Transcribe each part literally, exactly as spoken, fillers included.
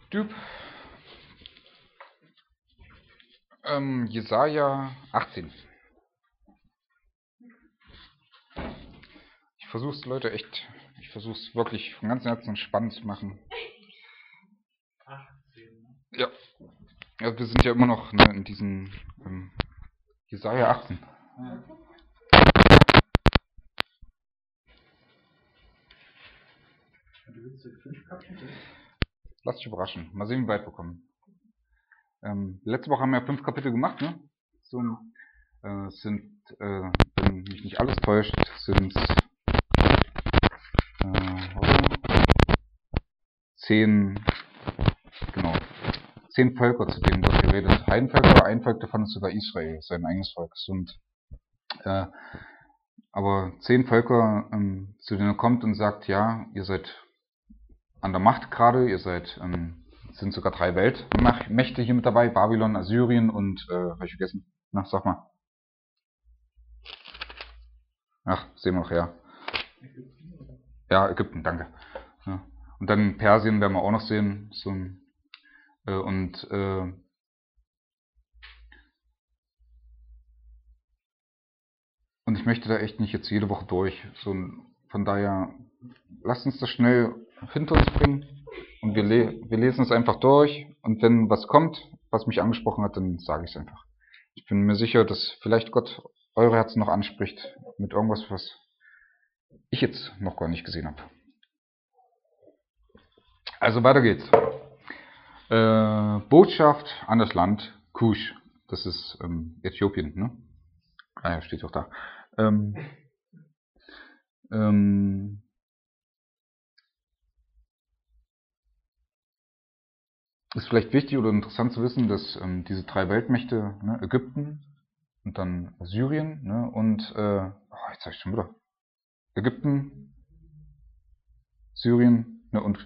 Typ. Ähm, Jesaja achtzehn. Ich versuche es, Leute, echt. Ich versuche es wirklich von ganzem Herzen spannend zu machen. Ja. Ja, wir sind ja immer noch ne, in diesem ähm, Jesaja achtzehn. Lass dich überraschen. Mal sehen, wie weit wir kommen. Ähm, letzte Woche haben wir ja fünf Kapitel gemacht, ne? So, äh, es sind, äh, wenn mich nicht alles täuscht, sind es äh, zehn, genau, zehn Völker, zu denen Gott geredet. Heidenvölker, ein Volk davon ist sogar Israel, sein eigenes Volk. Und, äh, aber zehn Völker, ähm, zu denen er kommt und sagt, ja, ihr seid an der Macht gerade, ihr seid, ähm, sind sogar drei Weltmächte hier mit dabei, Babylon, Assyrien und, äh, hab ich vergessen? Na, sag mal. Ach, sehen wir noch, ja. Ja, Ägypten, danke. Ja. Und dann Persien werden wir auch noch sehen. So, äh, und äh, und ich möchte da echt nicht jetzt jede Woche durch. So, von daher, lasst uns das schnell hinter uns bringen. Und wir, le wir lesen es einfach durch. Und wenn was kommt, was mich angesprochen hat, dann sage ich es einfach. Ich bin mir sicher, dass vielleicht Gott eure Herzen noch anspricht mit irgendwas, was ich jetzt noch gar nicht gesehen habe. Also weiter geht's. Äh, Botschaft an das Land Kusch. Das ist ähm, Äthiopien, ne? Ah ja, steht doch da. Ähm, ähm, ist vielleicht wichtig oder interessant zu wissen, dass ähm, diese drei Weltmächte, ne, Ägypten und dann Syrien, ne, und äh, oh, jetzt sag ich schon wieder. Ägypten, Syrien, ne, und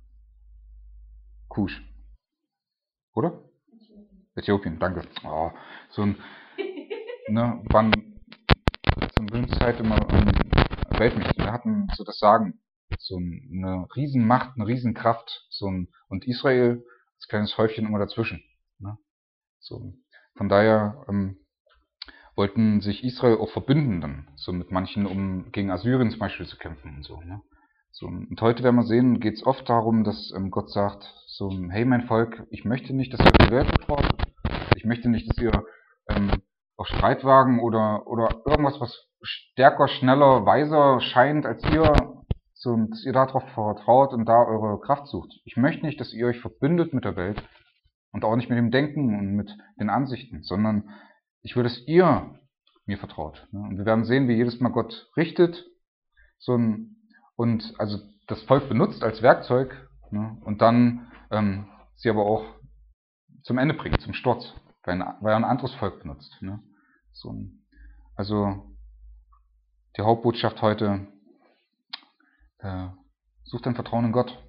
Kusch. Oder? Äthiopien, danke. Oh, so ein, ne, waren zur Bildungszeit immer ähm, Weltmächte. Wir hatten so das Sagen. So eine Riesenmacht, eine Riesenkraft. So ein, und Israel als kleines Häufchen immer dazwischen. Ne? So, von daher ähm, wollten sich Israel auch verbünden dann, so mit manchen, um gegen Assyrien zum Beispiel zu kämpfen und so. Ne? So, und heute werden wir sehen, geht es oft darum, dass ähm, Gott sagt, so, hey mein Volk, ich möchte nicht, dass ihr die Welt vertraut. Ich möchte nicht, dass ihr ähm, auf Streitwagen oder oder irgendwas, was stärker, schneller, weiser scheint als ihr, so, dass ihr darauf vertraut und da eure Kraft sucht. Ich möchte nicht, dass ihr euch verbündet mit der Welt und auch nicht mit dem Denken und mit den Ansichten, sondern ich will, dass ihr mir vertraut. Und wir werden sehen, wie jedes Mal Gott richtet, so ein, und also das Volk benutzt als Werkzeug, ne, und dann ähm, sie aber auch zum Ende bringt, zum Sturz, weil, ein, weil er ein anderes Volk benutzt. Ne. So, also die Hauptbotschaft heute, äh, sucht dein Vertrauen in Gott,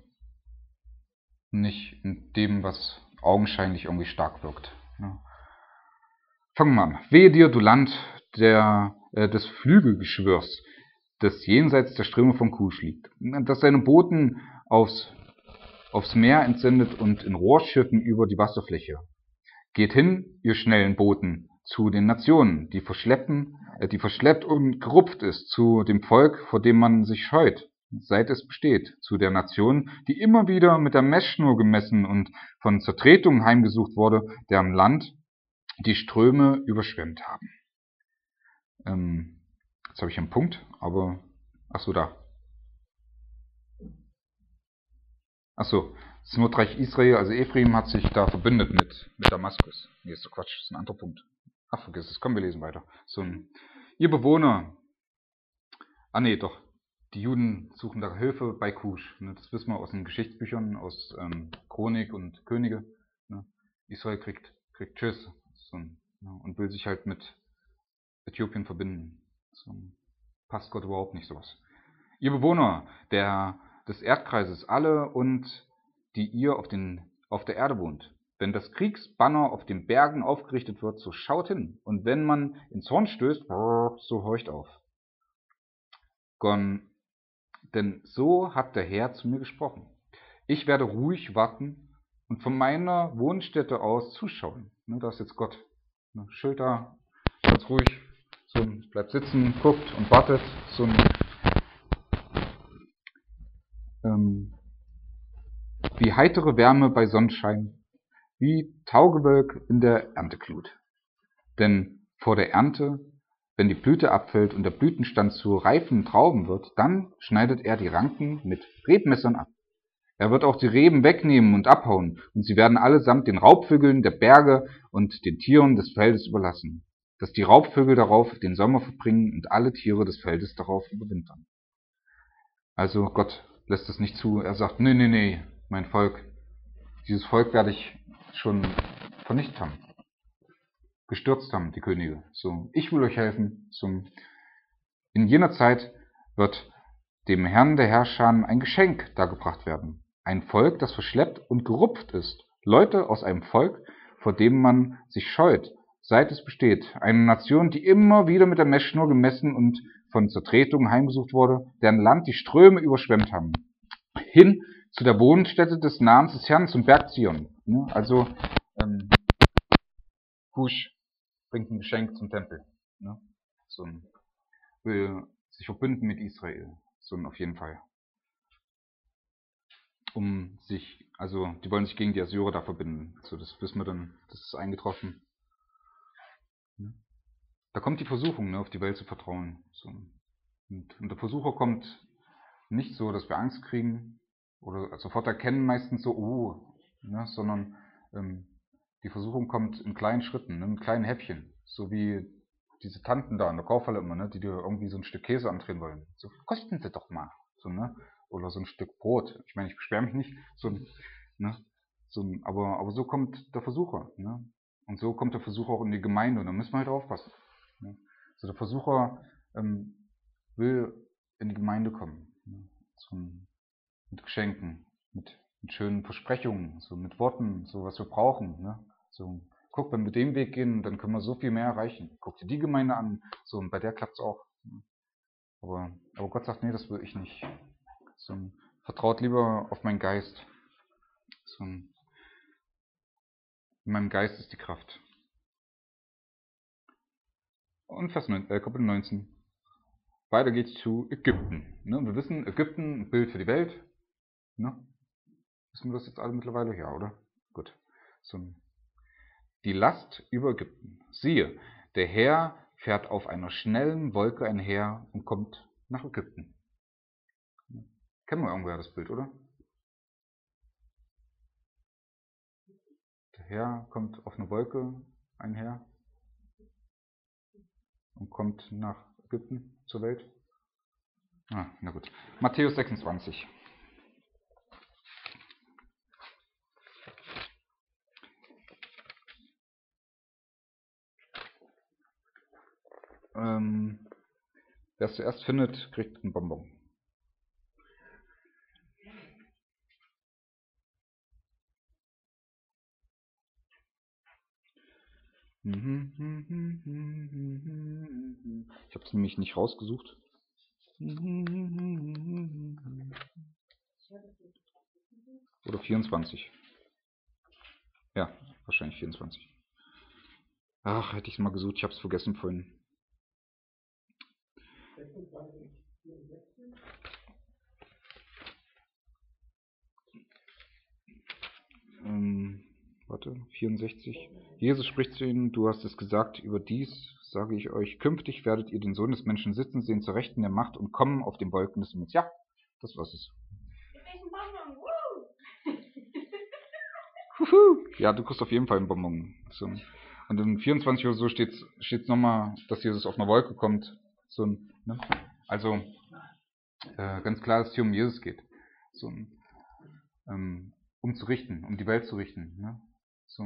nicht in dem, was augenscheinlich irgendwie stark wirkt. Ne. Fangen wir mal an. Wehe dir, du Land der, äh, des Flügelgeschwürs, das jenseits der Ströme von Kusch liegt, das seine Boten aufs, aufs Meer entsendet und in Rohrschiffen über die Wasserfläche. Geht hin, ihr schnellen Booten, zu den Nationen, die verschleppen, äh, die verschleppt und gerupft ist, zu dem Volk, vor dem man sich scheut, seit es besteht, zu der Nation, die immer wieder mit der Messschnur gemessen und von Zertretungen heimgesucht wurde, deren Land die Ströme überschwemmt haben. Ähm, jetzt habe ich einen Punkt, aber ach so, da. Ach so, das Nordreich Israel, also Ephraim, hat sich da verbündet mit, mit Damaskus. Nee, ist doch Quatsch, das ist ein anderer Punkt. Ach, vergiss es, komm, wir lesen weiter. So ein, ihr Bewohner, ah nee, doch, die Juden suchen da Hilfe bei Kusch. Ne, das wissen wir aus den Geschichtsbüchern, aus ähm, Chronik und Könige. Ne. Israel kriegt, kriegt Tschüss, so, ne, und will sich halt mit Äthiopien verbinden. So, passt Gott überhaupt nicht sowas. Ihr Bewohner der, des Erdkreises, alle und die ihr auf, den, auf der Erde wohnt, wenn das Kriegsbanner auf den Bergen aufgerichtet wird, so schaut hin, und wenn man ins Horn stößt, so horcht auf. Gon, denn so hat der Herr zu mir gesprochen. Ich werde ruhig warten und von meiner Wohnstätte aus zuschauen. Ne, da ist jetzt Gott. Ne, Schulter, ganz ruhig, so bleibt sitzen, guckt und wartet. So ein, ähm, wie heitere Wärme bei Sonnenschein, wie Taugewölk in der Ernteglut. Denn vor der Ernte, wenn die Blüte abfällt und der Blütenstand zu reifen Trauben wird, dann schneidet er die Ranken mit Rebmessern ab. Er wird auch die Reben wegnehmen und abhauen, und sie werden allesamt den Raubvögeln der Berge und den Tieren des Feldes überlassen, dass die Raubvögel darauf den Sommer verbringen und alle Tiere des Feldes darauf überwintern. Also Gott lässt es nicht zu. Er sagt, nee, nee, nee, mein Volk, dieses Volk werde ich schon vernichtet haben, gestürzt haben, die Könige. So, ich will euch helfen. So, in jener Zeit wird dem Herrn der Herrscher ein Geschenk dargebracht werden. Ein Volk, das verschleppt und gerupft ist. Leute aus einem Volk, vor dem man sich scheut, seit es besteht. Eine Nation, die immer wieder mit der Messschnur gemessen und von Zertretungen heimgesucht wurde, deren Land die Ströme überschwemmt haben. Hin zu der Wohnstätte des Namens des Herrn, zum Berg Zion. Also, ähm, Kusch bringt ein Geschenk zum Tempel. Ne? So ein, will sich verbünden mit Israel. So ein, auf jeden Fall. Um sich, also die wollen sich gegen die Assyrer da verbinden. So, das wissen wir dann, das ist eingetroffen. Ne? Da kommt die Versuchung, ne, auf die Welt zu vertrauen. So. Und, und der Versucher kommt nicht so, dass wir Angst kriegen oder sofort erkennen meistens so, oh, ne, sondern ähm, die Versuchung kommt in kleinen Schritten, ne, in kleinen Häppchen. So wie diese Tanten da in der Kaufhalle immer, ne, die dir irgendwie so ein Stück Käse andrehen wollen. So, kosten Sie doch mal. So, ne? Oder so ein Stück Brot. Ich meine, ich beschwere mich nicht. So, ne? So, aber, aber so kommt der Versucher. Ne? Und so kommt der Versucher auch in die Gemeinde. Und da müssen wir halt aufpassen. Ne? So, der Versucher ähm, will in die Gemeinde kommen. Ne? So, mit Geschenken, mit, mit schönen Versprechungen, so mit Worten, so was wir brauchen. Ne? So, guck, wenn wir den Weg gehen, dann können wir so viel mehr erreichen. Guck dir die Gemeinde an, so, und bei der klappt es auch. Aber, aber Gott sagt, nee, das will ich nicht. So, vertraut lieber auf meinen Geist. So, in meinem Geist ist die Kraft. Und Vers neun, äh, Kapitel neunzehn. Weiter geht's zu Ägypten. Ne? Wir wissen, Ägypten, ein Bild für die Welt. Ne? Wissen wir das jetzt alle mittlerweile? Ja, oder? Gut. So, die Last über Ägypten. Siehe, der Herr fährt auf einer schnellen Wolke einher und kommt nach Ägypten. Kennen wir irgendwer das Bild, oder? Der Herr kommt auf eine Wolke einher und kommt nach Ägypten zur Welt. Ah, na gut. Matthäus sechsundzwanzig. Ähm, wer es zuerst findet, kriegt einen Bonbon. Ich habe es nämlich nicht rausgesucht. Oder vierundzwanzig. Ja, wahrscheinlich vierundzwanzig. Ach, hätte ich es mal gesucht, ich habe es vergessen vorhin. Ähm, warte, vierundsechzig. Jesus spricht zu ihnen, du hast es gesagt, überdies sage ich euch, künftig werdet ihr den Sohn des Menschen sitzen sehen zur Rechten der Macht und kommen auf den Wolken des Himmels. Ja, das war's es. Ja, du kriegst auf jeden Fall einen Bonbon. So. Und in vierundzwanzig oder so steht es nochmal, dass Jesus auf einer Wolke kommt. So, ne? Also, äh, ganz klar, dass es hier um Jesus geht. So, ähm, um zu richten, um die Welt zu richten. Ne? So,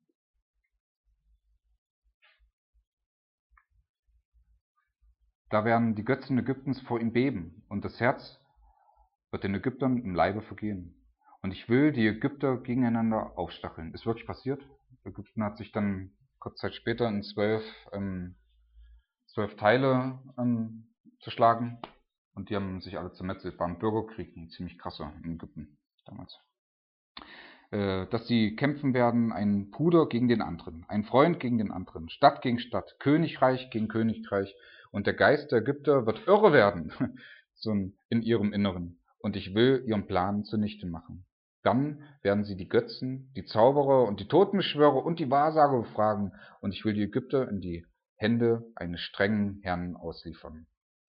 da werden die Götzen Ägyptens vor ihm beben und das Herz wird den Ägyptern im Leibe vergehen. Und ich will die Ägypter gegeneinander aufstacheln. Ist wirklich passiert. Ägypten hat sich dann kurze Zeit später in zwölf, ähm, zwölf Teile ähm, zerschlagen. Und die haben sich alle zermetzelt. War ein Bürgerkrieg, ein ziemlich krasser in Ägypten damals. äh, dass sie kämpfen werden, ein Bruder gegen den anderen, ein Freund gegen den anderen, Stadt gegen Stadt, Königreich gegen Königreich. Und der Geist der Ägypter wird irre werden, so in ihrem Inneren. Und ich will ihren Plan zunichte machen. Dann werden sie die Götzen, die Zauberer und die Totenbeschwörer und die Wahrsager befragen. Und ich will die Ägypter in die Hände eines strengen Herrn ausliefern.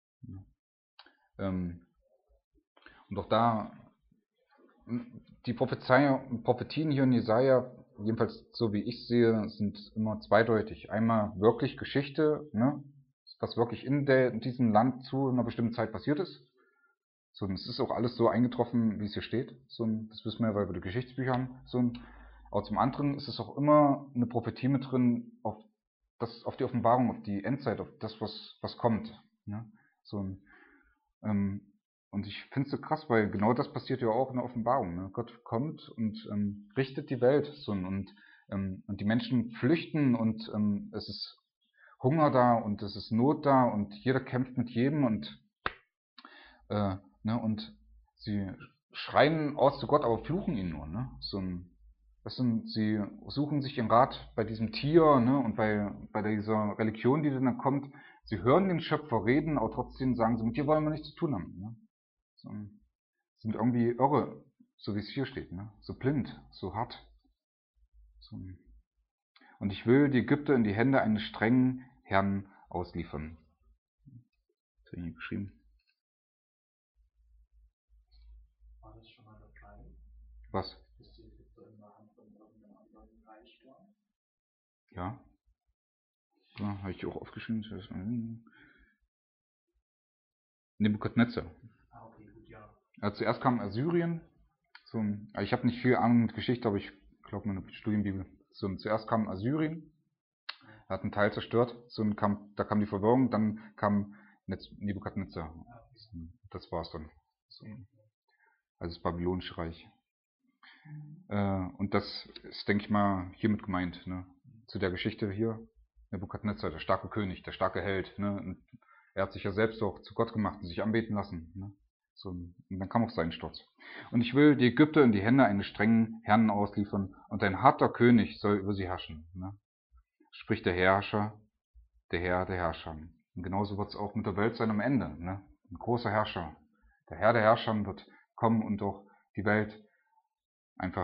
Ähm, und auch da, die Prophezei, Prophetien hier in Jesaja, jedenfalls so wie ich sehe, sind immer zweideutig. Einmal wirklich Geschichte, ne, was wirklich in, der, in diesem Land zu einer bestimmten Zeit passiert ist. So, und es ist auch alles so eingetroffen, wie es hier steht. So, das wissen wir ja, weil wir die Geschichtsbücher haben. So, aber zum anderen ist es auch immer eine Prophetie mit drin auf, das, auf die Offenbarung, auf die Endzeit, auf das, was, was kommt. Ne? So, ähm, und ich finde es so krass, weil genau das passiert ja auch in der Offenbarung. Ne? Gott kommt und ähm, richtet die Welt. So, und, ähm, und die Menschen flüchten und ähm, es ist Hunger da und es ist Not da und jeder kämpft mit jedem und äh, ne, und sie schreien aus zu Gott, aber fluchen ihn nur. Ne? So ein, das sind, sie suchen sich ihren Rat bei diesem Tier, ne, und bei, bei dieser Religion, die dann kommt. Sie hören den Schöpfer reden, aber trotzdem sagen sie, mit dir wollen wir nichts zu tun haben. Ne? So, sind irgendwie irre, so wie es hier steht. Ne? So blind, so hart. So. Und ich will die Ägypter in die Hände eines strengen Herrn ausliefern. Das habe ich hier geschrieben. Was? Ja. Ja, habe ich auch aufgeschrieben. Nebukadnezar. Also zuerst kam Assyrien. So, also ich habe nicht viel Ahnung mit Geschichte, aber ich glaube meine Studienbibel. So, zuerst kam Assyrien, hat einen Teil zerstört. So, kam, da kam die Verwirrung, dann kam Nebukadnezar. Das war's dann. So, also das Babylonische Reich. Äh, und das ist, denke ich mal, hiermit gemeint. Ne? Zu der Geschichte hier. Nebukadnezar, der starke König, der starke Held. Ne? Und er hat sich ja selbst auch zu Gott gemacht und sich anbeten lassen. Ne? So, und dann kam auch sein Sturz. Und ich will die Ägypter in die Hände eines strengen Herrn ausliefern, und ein harter König soll über sie herrschen. Ne? Spricht der Herrscher, der Herr der Herrscher. Und genauso wird es auch mit der Welt sein am Ende. Ne? Ein großer Herrscher. Der Herr der Herrscher wird kommen und auch die Welt einfach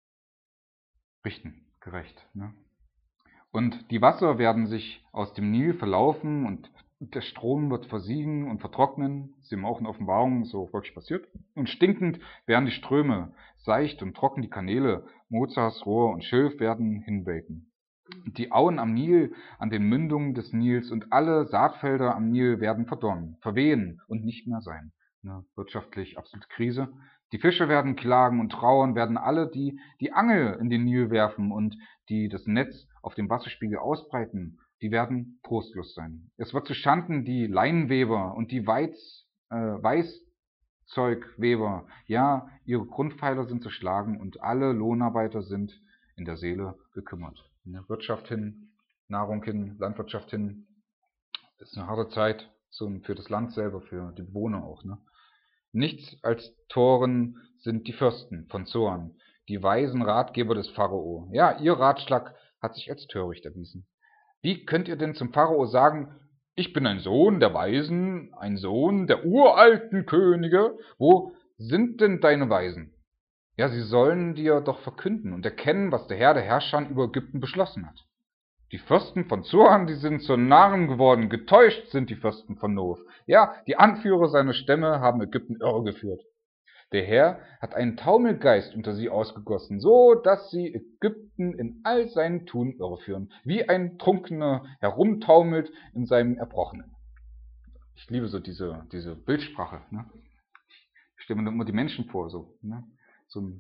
richten, gerecht. Ne? Und die Wasser werden sich aus dem Nil verlaufen und der Strom wird versiegen und vertrocknen. Das ist eben auch in Offenbarung so wirklich passiert. Und stinkend werden die Ströme, seicht und trocken die Kanäle, Mozas, Rohr und Schilf werden hinwelken. Die Auen am Nil, an den Mündungen des Nils und alle Saatfelder am Nil werden verdorren, verwehen und nicht mehr sein. Eine wirtschaftlich absolute Krise. Die Fische werden klagen und trauern, werden alle, die die Angel in den Nil werfen und die das Netz auf dem Wasserspiegel ausbreiten, die werden trostlos sein. Es wird zu Schanden die Leinenweber und die Weiz, äh, Weißzeugweber. Ja, ihre Grundpfeiler sind zerschlagen und alle Lohnarbeiter sind in der Seele gekümmert. Wirtschaft hin, Nahrung hin, Landwirtschaft hin. Das ist eine harte Zeit, so für das Land selber, für die Bewohner auch. Ne? Nichts als Toren sind die Fürsten von Zoan, die weisen Ratgeber des Pharao. Ja, ihr Ratschlag hat sich als töricht erwiesen. Wie könnt ihr denn zum Pharao sagen, ich bin ein Sohn der Weisen, ein Sohn der uralten Könige? Wo sind denn deine Weisen? Ja, sie sollen dir doch verkünden und erkennen, was der Herr der Herrscher über Ägypten beschlossen hat. Die Fürsten von Zoan, die sind zu Narren geworden, getäuscht sind die Fürsten von Nov. Ja, die Anführer seiner Stämme haben Ägypten irregeführt. Der Herr hat einen Taumelgeist unter sie ausgegossen, so dass sie Ägypten in all seinen Tun irreführen, wie ein Trunkener herumtaumelt in seinem Erbrochenen. Ich liebe so diese, diese Bildsprache. Ne? Ich stelle mir immer die Menschen vor, so. Ne? so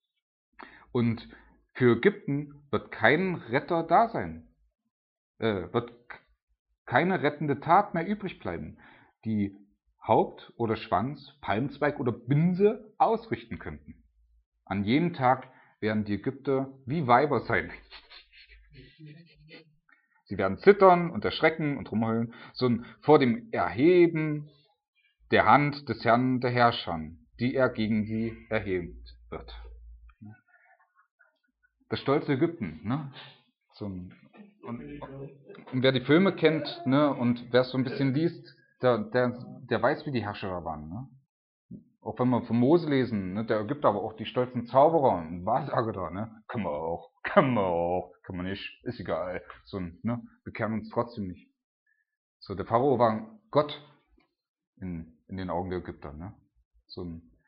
Und für Ägypten wird kein Retter da sein. Äh, wird keine rettende Tat mehr übrig bleiben, die Haupt oder Schwanz, Palmzweig oder Binse ausrichten könnten. An jenem Tag werden die Ägypter wie Weiber sein. Sie werden zittern und erschrecken und rumheulen, so vor dem Erheben der Hand des Herrn der Herrscher, die er gegen sie erhebt wird. das stolze Ägypten, ne? So, und, und, und wer die Filme kennt, ne, und wer es so ein bisschen liest, der, der, der weiß, wie die Herrscher da waren, ne? Auch wenn wir von Mose lesen, ne, der Ägypter, aber auch die stolzen Zauberer und Wahrsager da, ne? Können wir auch, können wir auch, können wir nicht, ist egal. So, ne? Wir kehren uns trotzdem nicht. So, der Pharao war Gott in, in den Augen der Ägypter, ne? So,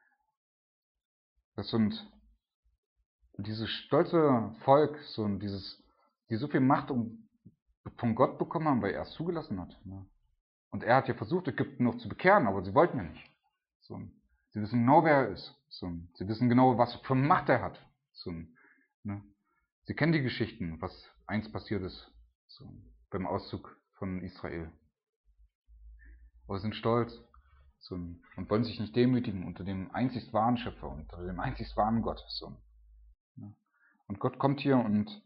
das sind dieses stolze Volk, so dieses, die so viel Macht um, von Gott bekommen haben, weil er es zugelassen hat. Ne? Und er hat ja versucht, Ägypten noch zu bekehren, aber sie wollten ja nicht. So, sie wissen genau, wer er ist. So, sie wissen genau, was für Macht er hat. So, ne? Sie kennen die Geschichten, was einst passiert ist, so, beim Auszug von Israel. Aber sie sind stolz, so, und wollen sich nicht demütigen unter dem einzig wahren Schöpfer, unter dem einzig wahren Gott. So, ne? Und Gott kommt hier und,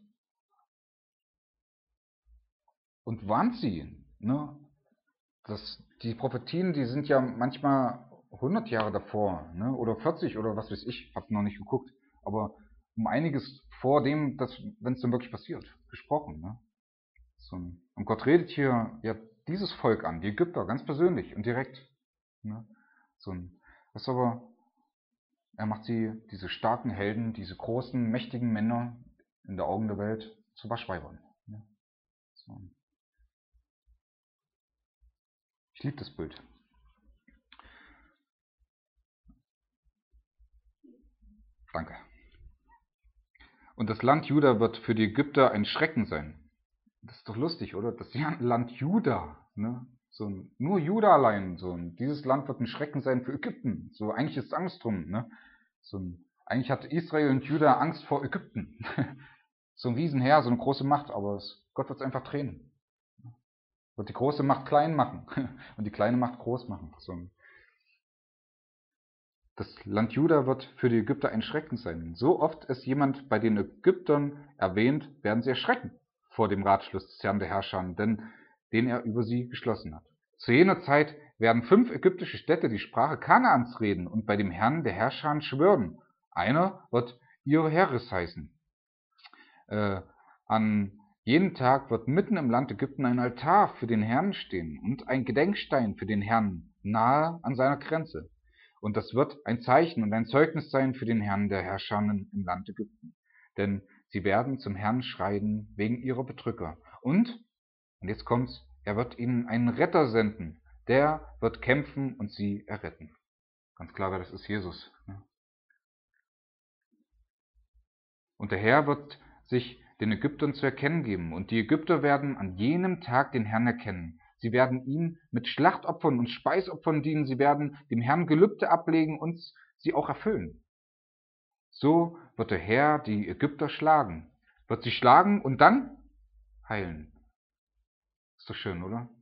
und warnt sie. Ne? Das, die Prophetien, die sind ja manchmal hundert Jahre davor, ne? Oder vierzig oder was weiß ich, hab noch nicht geguckt, aber um einiges vor dem, wenn es dann wirklich passiert, gesprochen. Ne? So, und Gott redet hier ja dieses Volk an, die Ägypter, ganz persönlich und direkt. Ne? So, das aber, er macht sie, diese starken Helden, diese großen, mächtigen Männer in der Augen der Welt, zu Waschweibern. Ne? So. Ich liebe das Bild. Danke. Und das Land Juda wird für die Ägypter ein Schrecken sein. Das ist doch lustig, oder? Das Land Juda, ne? So, nur Juda allein. So, dieses Land wird ein Schrecken sein für Ägypten. So, eigentlich ist Angst drum, ne? So, eigentlich hat Israel und Juda Angst vor Ägypten. So ein Riesenheer, so eine große Macht, aber es, Gott wird es einfach drehen. Wird die große Macht klein machen und die kleine Macht groß machen. So. Das Land Juda wird für die Ägypter ein Schrecken sein. So oft es jemand bei den Ägyptern erwähnt, werden sie erschrecken vor dem Ratschluss des Herrn der Herrscher, denn den er über sie geschlossen hat. Zu jener Zeit werden fünf ägyptische Städte die Sprache Kanaans reden und bei dem Herrn der Herrscher schwören. Einer wird Ioheres heißen. Äh, an jenem Tag wird mitten im Land Ägypten ein Altar für den Herrn stehen und ein Gedenkstein für den Herrn nahe an seiner Grenze. Und das wird ein Zeichen und ein Zeugnis sein für den Herrn der Herrscher im Land Ägypten. Denn sie werden zum Herrn schreien wegen ihrer Bedrücker. Und, und jetzt kommt's, er wird ihnen einen Retter senden. Der wird kämpfen und sie erretten. Ganz klar, das ist Jesus. Und der Herr wird sich den Ägyptern zu erkennen geben. Und die Ägypter werden an jenem Tag den Herrn erkennen. Sie werden ihm mit Schlachtopfern und Speisopfern dienen. Sie werden dem Herrn Gelübde ablegen und sie auch erfüllen. So wird der Herr die Ägypter schlagen. Wird sie schlagen und dann heilen. Ist doch schön, oder?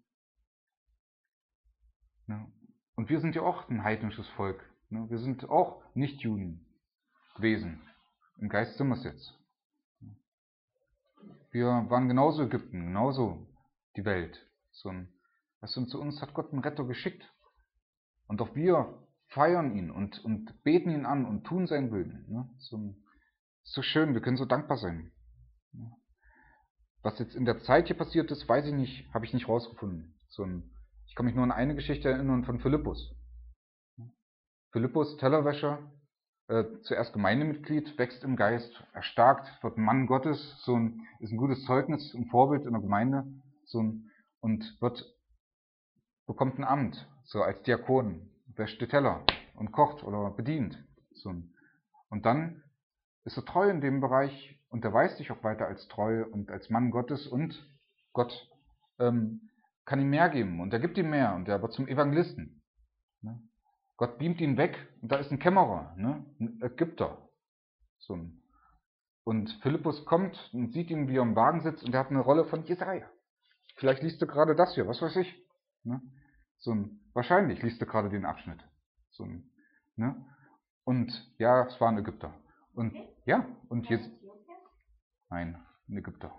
Ja. Und wir sind ja auch ein heidnisches Volk. Wir sind auch Nicht-Juden gewesen. Im Geist sind wir es jetzt. Wir waren genauso Ägypten, genauso die Welt. So ein, weißt du, und zu uns hat Gott einen Retter geschickt. Und auch wir feiern ihn und, und beten ihn an und tun sein Willen. Ne? So, ein, so schön, wir können so dankbar sein. Was jetzt in der Zeit hier passiert ist, weiß ich nicht, habe ich nicht rausgefunden. So ein, ich kann mich nur an eine Geschichte erinnern von Philippus. Philippus, Tellerwäscher, äh, zuerst Gemeindemitglied, wächst im Geist, erstarkt, wird ein Mann Gottes, so ein, ist ein gutes Zeugnis, ein Vorbild in der Gemeinde, so ein, und wird, bekommt ein Amt, so als Diakon, wäscht die Teller und kocht oder bedient. So ein, und dann ist er treu in dem Bereich und er weiß sich auch weiter als treu und als Mann Gottes und Gott ähm, kann ihm mehr geben und er gibt ihm mehr und er wird zum Evangelisten. Ne? Gott beamt ihn weg und da ist ein Kämmerer, ne? Ein Ägypter. So ein. Und Philippus kommt und sieht ihn, wie er im Wagen sitzt und er hat eine Rolle von Jesaja. Vielleicht liest du gerade das hier, was weiß ich. Ne? So ein, wahrscheinlich liest du gerade den Abschnitt. So ein, ne? Und ja, es war ein Ägypter. Und ja, und jetzt. Nein, ein Ägypter.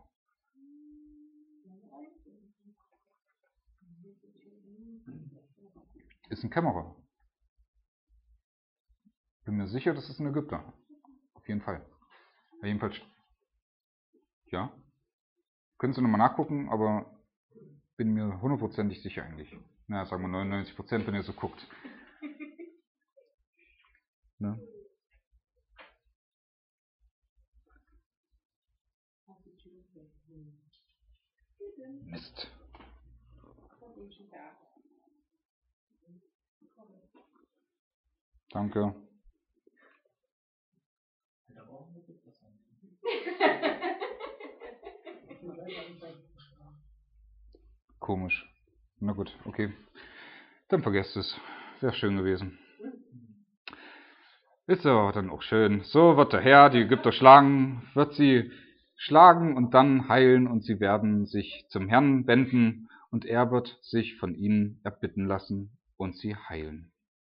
Ist ein Kämmerer. Bin mir sicher, das ist ein Ägypter. Auf jeden Fall. Jedenfalls Ja. Können Sie nochmal nachgucken, aber bin mir hundertprozentig sicher eigentlich. Na, sagen wir neunundneunzig Prozent, wenn ihr so guckt. Ne? Mist. Danke. Komisch. Na gut, okay. Dann vergesst es. Wäre schön gewesen. Ist ja dann auch schön. So wird der Herr die Ägypter schlagen, wird sie schlagen und dann heilen und sie werden sich zum Herrn wenden und er wird sich von ihnen erbitten lassen und sie heilen.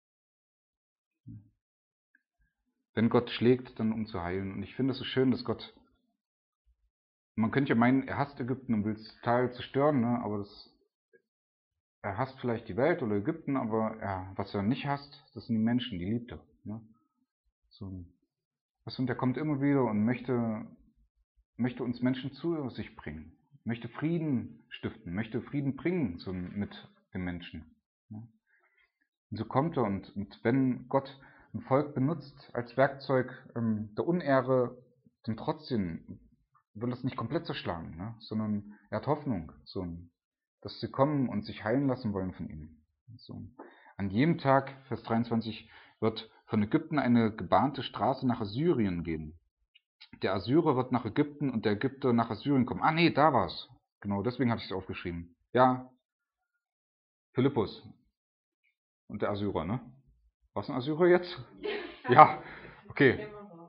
Wenn Gott schlägt, dann um zu heilen. Und ich finde es so schön, dass Gott, man könnte ja meinen, er hasst Ägypten und will es total zerstören, ne? Aber das, er hasst vielleicht die Welt oder Ägypten, aber er, was er nicht hasst, das sind die Menschen, die liebt er. Ne? So, was, und er kommt immer wieder und möchte, möchte uns Menschen zu sich bringen, möchte Frieden stiften, möchte Frieden bringen so, mit den Menschen. Ne? Und so kommt er und, und wenn Gott ein Volk benutzt als Werkzeug ähm, der Unehre, dann trotzdem will es nicht komplett zerschlagen, ne? Sondern er hat Hoffnung, so, dass sie kommen und sich heilen lassen wollen von ihm. So. An jedem Tag, Vers dreiundzwanzig, wird von Ägypten eine gebahnte Straße nach Assyrien gehen. Der Assyrer wird nach Ägypten und der Ägypter nach Assyrien kommen. Ah nee, da war's. Genau, deswegen hatte ich es aufgeschrieben. Ja, Philippus und der Assyrer, ne? Was ein Assyrer jetzt? Ja, okay.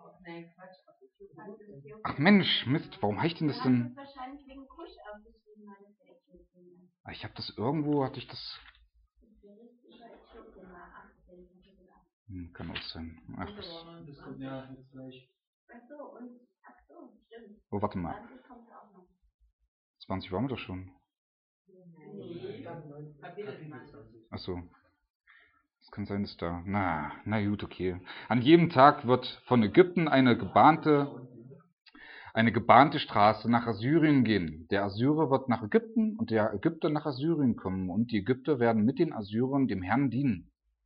Ach Mensch, Mist, warum habe ich denn das denn? Ich habe das irgendwo, hatte ich das... Hm, kann auch sein. Ach, das... Oh, warte mal. zwanzig waren wir doch schon. Achso. Es kann sein, dass da... Na, na gut, okay. An jedem Tag wird von Ägypten eine gebahnte... eine gebahnte Straße nach Assyrien gehen. Der Assyrer wird nach Ägypten und der Ägypter nach Assyrien kommen und die Ägypter werden mit den Assyrern dem Herrn dienen.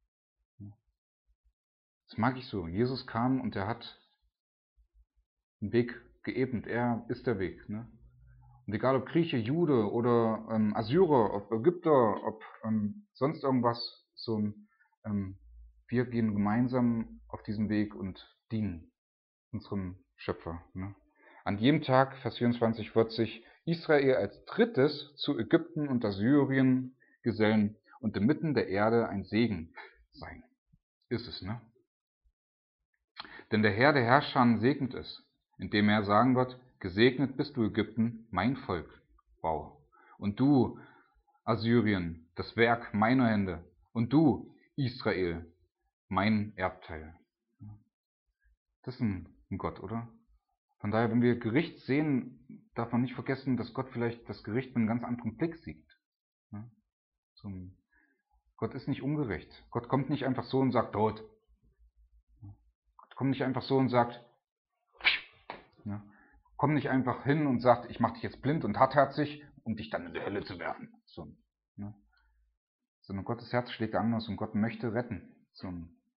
Das mag ich so. Jesus kam und er hat den Weg geebnet. Er ist der Weg. Ne? Und egal ob Grieche, Jude oder ähm, Assyrer, ob Ägypter, ob ähm, sonst irgendwas, so ähm, wir gehen gemeinsam auf diesen Weg und dienen unserem Schöpfer. Ne? An jedem Tag, Vers vierundzwanzig, wird sich Israel als drittes zu Ägypten und Assyrien gesellen und inmitten der Erde ein Segen sein. Ist es, ne? Denn der Herr der Herrscher segnet es, indem er sagen wird, gesegnet bist du Ägypten, mein Volk. Wow. Und du, Assyrien, das Werk meiner Hände. Und du, Israel, mein Erbteil. Das ist ein Gott, oder? Von daher, wenn wir Gericht sehen, darf man nicht vergessen, dass Gott vielleicht das Gericht mit einem ganz anderen Blick sieht. Zum Gott ist nicht ungerecht. Gott kommt nicht einfach so und sagt, tot. Gott kommt nicht einfach so und sagt, ja, kommt nicht einfach hin und sagt, ich mache dich jetzt blind und hartherzig, um dich dann in die Hölle zu werfen. So, ne? Sondern Gottes Herz schlägt anders und Gott möchte retten. So.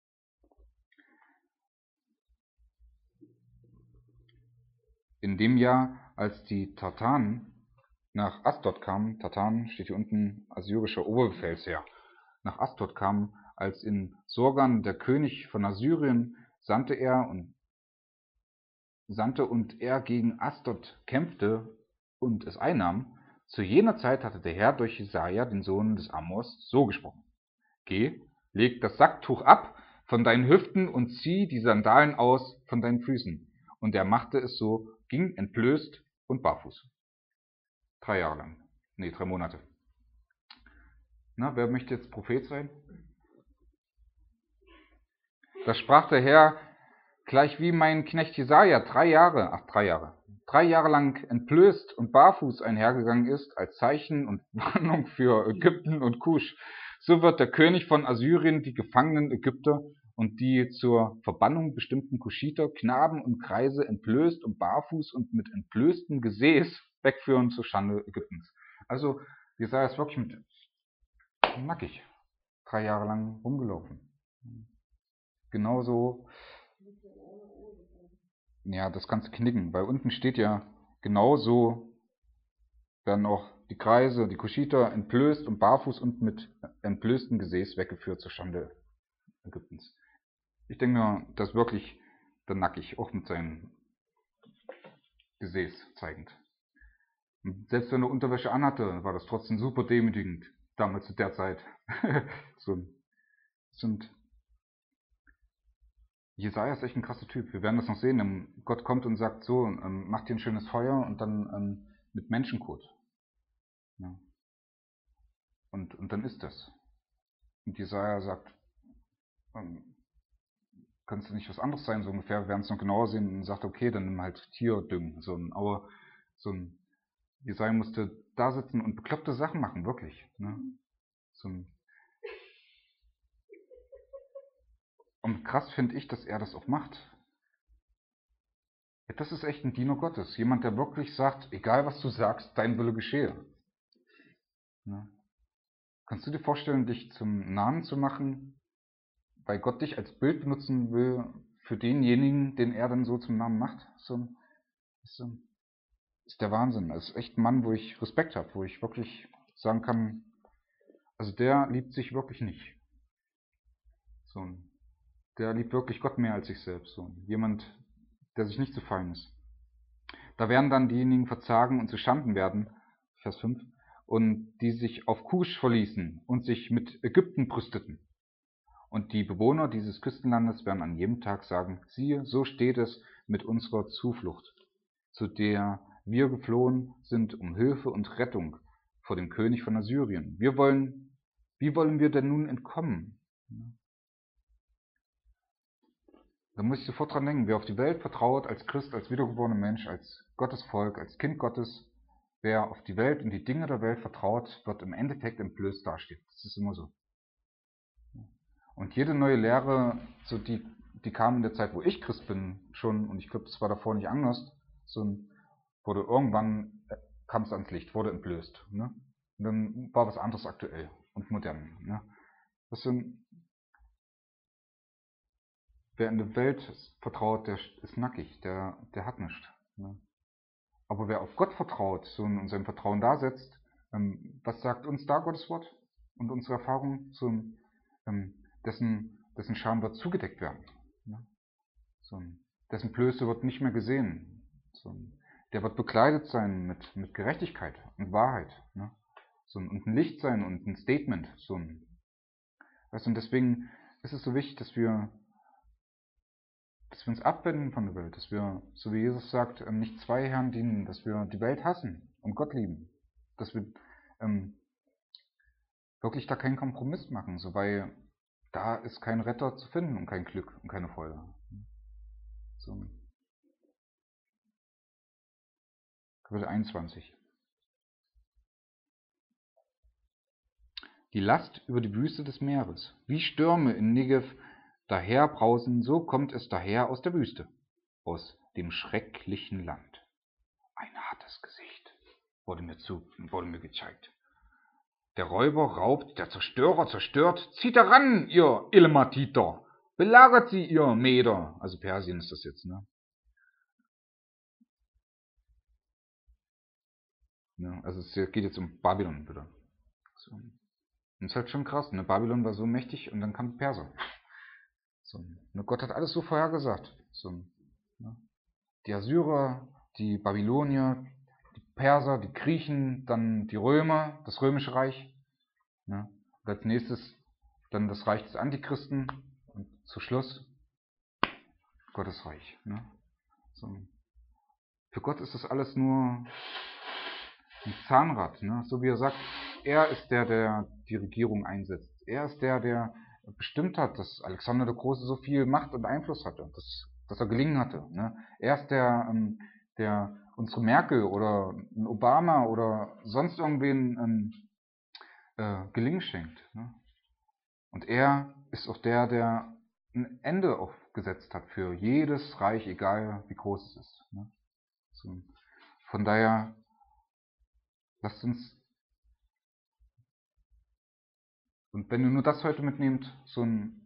In dem Jahr, als die Tartanen nach Asdod kamen, Tartan steht hier unten, assyrischer Oberbefehlsherr, nach Asdod kamen, als in Sorgan der König von Assyrien sandte er und sandte und er gegen Asdod kämpfte und es einnahm, zu jener Zeit hatte der Herr durch Jesaja, den Sohn des Amos, so gesprochen: Geh, leg das Sacktuch ab von deinen Hüften und zieh die Sandalen aus von deinen Füßen. Und er machte es so, ging entblößt und barfuß. Drei Jahre lang. Nee, drei Monate. Na, wer möchte jetzt Prophet sein? Da sprach der Herr, gleich wie mein Knecht Jesaja drei Jahre, ach drei Jahre, drei Jahre lang entblößt und barfuß einhergegangen ist, als Zeichen und Warnung für Ägypten und Kusch, so wird der König von Assyrien die gefangenen Ägypter und die zur Verbannung bestimmten Kuschiter, Knaben und Kreise entblößt und barfuß und mit entblößtem Gesäß wegführen zur Schande Ägyptens. Also Jesaja ist wirklich mit nackig drei Jahre lang rumgelaufen. Genauso, ja, das kannst du knicken, weil unten steht ja, genauso werden auch die Kreise, die Kuschiter entblößt und barfuß und mit entblößtem Gesäß weggeführt zur Schande Ägyptens. Ich denke mir, das ist wirklich der nackig, auch mit seinem Gesäß zeigend. Und selbst wenn er Unterwäsche anhatte, war das trotzdem super demütigend, damals zu der Zeit. so, sind Jesaja ist echt ein krasser Typ. Wir werden das noch sehen. Gott kommt und sagt so, ähm, macht dir ein schönes Feuer und dann ähm, mit Menschenkot. Ja. Und, und dann ist das. Und Jesaja sagt, ähm, kann es nicht was anderes sein, so ungefähr. Wir werden es noch genauer sehen und sagt, okay, dann nimm halt Tierdüngen. So ein, aber so ein Jesaja musste da sitzen und bekloppte Sachen machen, wirklich. Ne? So ein, und krass finde ich, dass er das auch macht. Das ist echt ein Diener Gottes. Jemand, der wirklich sagt, egal was du sagst, dein Wille geschehe. Ne? Kannst du dir vorstellen, dich zum Namen zu machen, weil Gott dich als Bild benutzen will für denjenigen, den er dann so zum Namen macht? So, das ist der Wahnsinn. Das ist echt ein Mann, wo ich Respekt habe, wo ich wirklich sagen kann, also der liebt sich wirklich nicht. So, der liebt wirklich Gott mehr als sich selbst. So, jemand, der sich nicht zu fein ist. Da werden dann diejenigen verzagen und zu Schanden werden, Vers fünf, und die sich auf Kusch verließen und sich mit Ägypten brüsteten. Und die Bewohner dieses Küstenlandes werden an jedem Tag sagen, siehe, so steht es mit unserer Zuflucht, zu der wir geflohen sind um Hilfe und Rettung vor dem König von Assyrien. Wir wollen, wie wollen wir denn nun entkommen? Da muss ich sofort dran denken, wer auf die Welt vertraut, als Christ, als wiedergeborener Mensch, als Gottes Volk, als Kind Gottes, wer auf die Welt und die Dinge der Welt vertraut, wird im Endeffekt entblößt dastehen. Das ist immer so. Und jede neue Lehre, so die, die kam in der Zeit, wo ich Christ bin, schon, und ich glaube, das war davor nicht anders, so wurde irgendwann, kam es ans Licht, wurde entblößt. Ne? Und dann war was anderes aktuell und modern. Ne? Das sind, wer in der Welt vertraut, der ist nackig, der, der hat nichts. Ne? Aber wer auf Gott vertraut so und sein Vertrauen da setzt, ähm, was sagt uns da Gottes Wort und unsere Erfahrung, so, ähm, dessen, dessen Scham wird zugedeckt werden. Ne? So, dessen Blöße wird nicht mehr gesehen. So, der wird bekleidet sein mit, mit Gerechtigkeit und Wahrheit. Ne? So, und ein Licht sein und ein Statement. So, weißt, und deswegen ist es so wichtig, dass wir dass wir uns abwenden von der Welt, dass wir, so wie Jesus sagt, nicht zwei Herren dienen, dass wir die Welt hassen und Gott lieben, dass wir ähm, wirklich da keinen Kompromiss machen, so, weil da ist kein Retter zu finden und kein Glück und keine Freude. So. Kapitel einundzwanzig. Die Last über die Wüste des Meeres, wie Stürme in Negev daherbrausen, so kommt es daher aus der Wüste, aus dem schrecklichen Land. Ein hartes Gesicht wurde mir, zu, wurde mir gezeigt. Der Räuber raubt, der Zerstörer zerstört. Zieht heran, ihr Ilmatiter! Belagert sie, ihr Meder! Also Persien ist das jetzt, ne? Ja, also es geht jetzt um Babylon, bitte. So. Und das ist halt schon krass, ne? Babylon war so mächtig und dann kam Perser. So. Ne? Gott hat alles so vorhergesagt. So. Ne? Die Assyrer, die Babylonier, die Perser, die Griechen, dann die Römer, das Römische Reich. Ne? Und als nächstes dann das Reich des Antichristen und zu Schluss Gottes Reich. Ne? So. Für Gott ist das alles nur ein Zahnrad. Ne? So wie er sagt, er ist der, der die Regierung einsetzt. Er ist der, der bestimmt hat, dass Alexander der Große so viel Macht und Einfluss hatte, dass, dass er gelingen hatte. Ne? Er ist der, ähm, der unsere Merkel oder ein Obama oder sonst irgendwen ähm, äh, Gelingen schenkt. Ne? Und er ist auch der, der ein Ende aufgesetzt hat für jedes Reich, egal wie groß es ist. Ne? So, von daher, lasst uns, und wenn ihr nur das heute mitnehmt, so ein,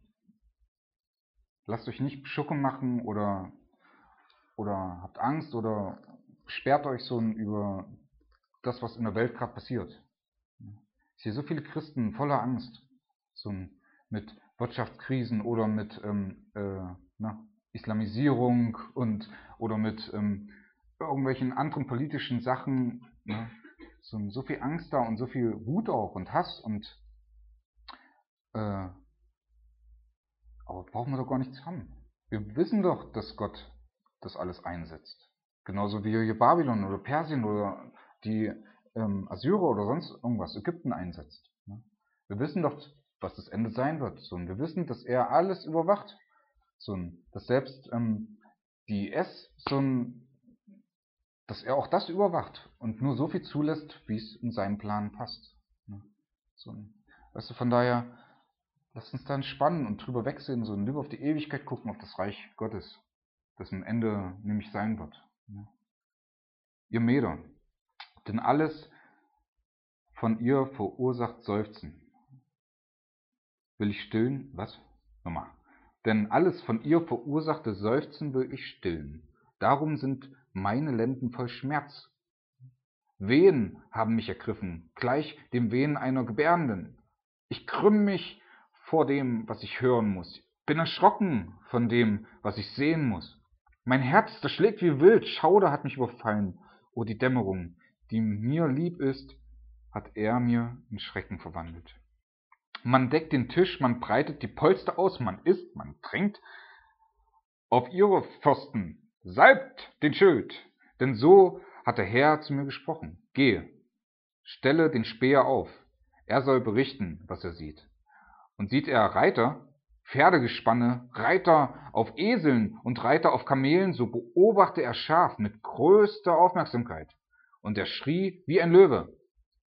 lasst euch nicht beschucken machen oder, oder habt Angst oder sperrt euch so ein über das, was in der Welt gerade passiert. Ich sehe so viele Christen voller Angst, so ein, mit Wirtschaftskrisen oder mit ähm, äh, na, Islamisierung und oder mit ähm, irgendwelchen anderen politischen Sachen. Ne? So, so viel Angst da und so viel Wut auch und Hass und äh, aber brauchen wir doch gar nichts haben. Wir wissen doch, dass Gott das alles einsetzt. Genauso wie hier Babylon oder Persien oder die ähm, Assyrer oder sonst irgendwas, Ägypten einsetzt. Ne? Wir wissen doch, was das Ende sein wird. So, und wir wissen, dass er alles überwacht. So, dass selbst ähm, die I S, so ein, dass er auch das überwacht und nur so viel zulässt, wie es in seinen Plan passt. Ne? So, weißt du, von daher, lasst uns da entspannen und drüber wegsehen, so und lieber auf die Ewigkeit gucken, auf das Reich Gottes, das am Ende nämlich sein wird. Ne? Ihr Meder, denn alles von ihr verursacht Seufzen. Will ich stillen? Was? Nochmal. Denn alles von ihr verursachte Seufzen will ich stillen. Darum sind meine Lenden voll Schmerz. Wehen haben mich ergriffen, gleich dem Wehen einer Gebärenden. Ich krümm mich vor dem, was ich hören muss. Bin erschrocken von dem, was ich sehen muss. Mein Herz, das schlägt wie wild, Schauder hat mich überfallen. O die Dämmerung, die mir lieb ist, hat er mir in Schrecken verwandelt. Man deckt den Tisch, man breitet die Polster aus, man isst, man trinkt auf ihre Pfosten, salbt den Schild, denn so hat der Herr zu mir gesprochen. Gehe, stelle den Späher auf, er soll berichten, was er sieht. Und sieht er Reiter, Pferdegespanne, Reiter auf Eseln und Reiter auf Kamelen, so beobachte er scharf mit größter Aufmerksamkeit. Und er schrie wie ein Löwe.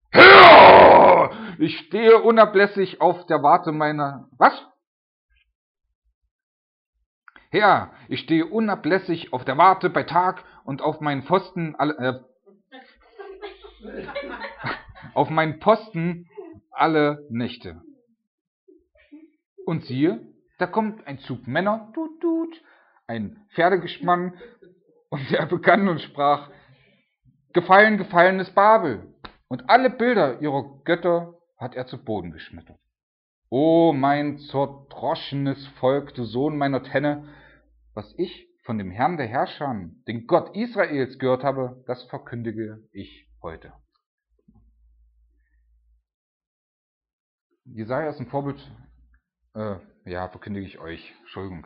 Herr! Ich stehe unablässig auf der Warte meiner... Was? Herr, ich stehe unablässig auf der Warte bei Tag und auf meinen Pfosten alle... Äh, auf meinen Posten alle Nächte. Und siehe, da kommt ein Zug Männer, tut, tut, ein Pferdegespann, und er begann und sprach, Gefallen, gefallenes Babel, und alle Bilder ihrer Götter hat er zu Boden geschmettert. O mein zerdroschenes Volk, du Sohn meiner Tenne, was ich von dem Herrn der Herrscher, den Gott Israels, gehört habe, das verkündige ich heute. Jesaja ist ein Vorbild, äh, ja, verkündige ich euch, Entschuldigung.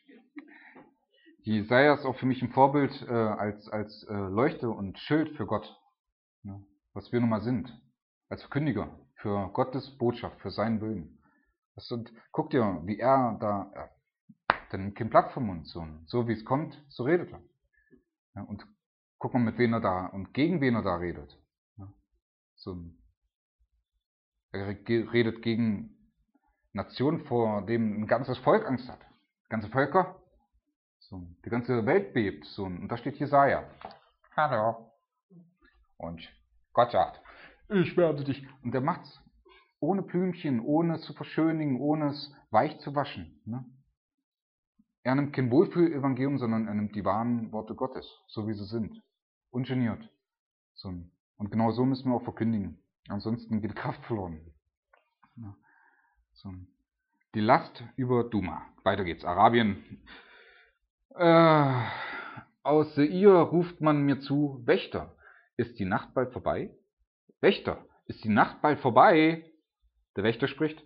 Jesaja ist auch für mich ein Vorbild äh, als, als äh, Leuchte und Schild für Gott, ne, was wir nun mal sind, als Verkündiger für Gottes Botschaft, für seinen Willen. Das sind, guckt ihr, wie er da, äh, der nimmt kein Blatt vom Mund, so, so wie es kommt, so redet er. Ja, und guck mal, mit wem er da und gegen wen er da redet. Ja, so, er redet gegen Nationen, vor dem ein ganzes Volk Angst hat. Ganze Völker. So, die ganze Welt bebt. So, und da steht Jesaja. Hallo. Und Gott sagt, ich werde dich. Und der macht's ohne Blümchen, ohne es zu verschönigen, ohne es weich zu waschen. Ne? Er nimmt kein Wohlfühl-Evangelium, sondern er nimmt die wahren Worte Gottes, so wie sie sind. Ungeniert. So, und genau so müssen wir auch verkündigen. Ansonsten geht die Kraft verloren. Ja, so. Die Last über Duma. Weiter geht's. Arabien. Äh, aus Seir ruft man mir zu, Wächter, ist die Nacht bald vorbei? Wächter, ist die Nacht bald vorbei? Der Wächter spricht.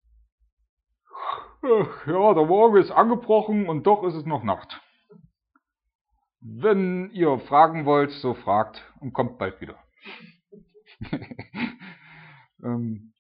Ja, der Morgen ist angebrochen und doch ist es noch Nacht. Wenn ihr fragen wollt, so fragt und kommt bald wieder. ähm,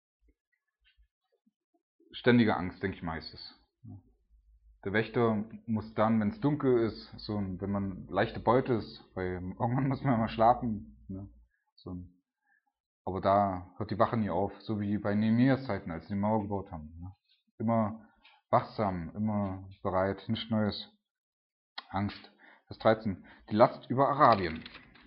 ständige Angst, denke ich meistens. Der Wächter muss dann, wenn es dunkel ist, so, wenn man leichte Beute ist, weil irgendwann muss man mal schlafen. Ne? So, aber da hört die Wache nie auf, so wie bei Nehemias Zeiten, als sie die Mauer gebaut haben. Ne? Immer wachsam, immer bereit, nichts Neues. Angst. Vers dreizehn. Die Last über Arabien.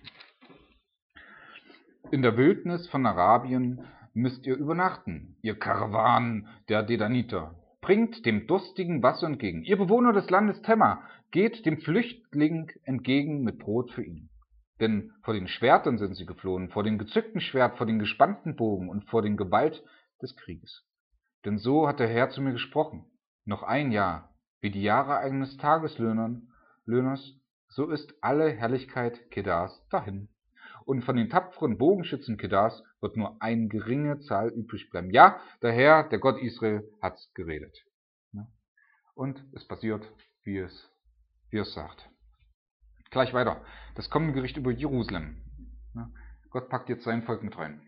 In der Wildnis von Arabien müsst ihr übernachten, ihr Karawanen der Dedaniter. Bringt dem Durstigen Wasser entgegen. Ihr Bewohner des Landes Tema, geht dem Flüchtling entgegen mit Brot für ihn. Denn vor den Schwertern sind sie geflohen, vor dem gezückten Schwert, vor den gespannten Bogen und vor den Gewalt des Krieges. Denn so hat der Herr zu mir gesprochen. Noch ein Jahr, wie die Jahre eines Tageslöhners, so ist alle Herrlichkeit Kedars dahin. Und von den tapferen Bogenschützen Kedars wird nur eine geringe Zahl übrig bleiben. Ja, der Herr, der Gott Israel, hat's geredet. Und es passiert, wie es, wie es sagt. Gleich weiter. Das kommende Gericht über Jerusalem. Gott packt jetzt sein Volk mit rein.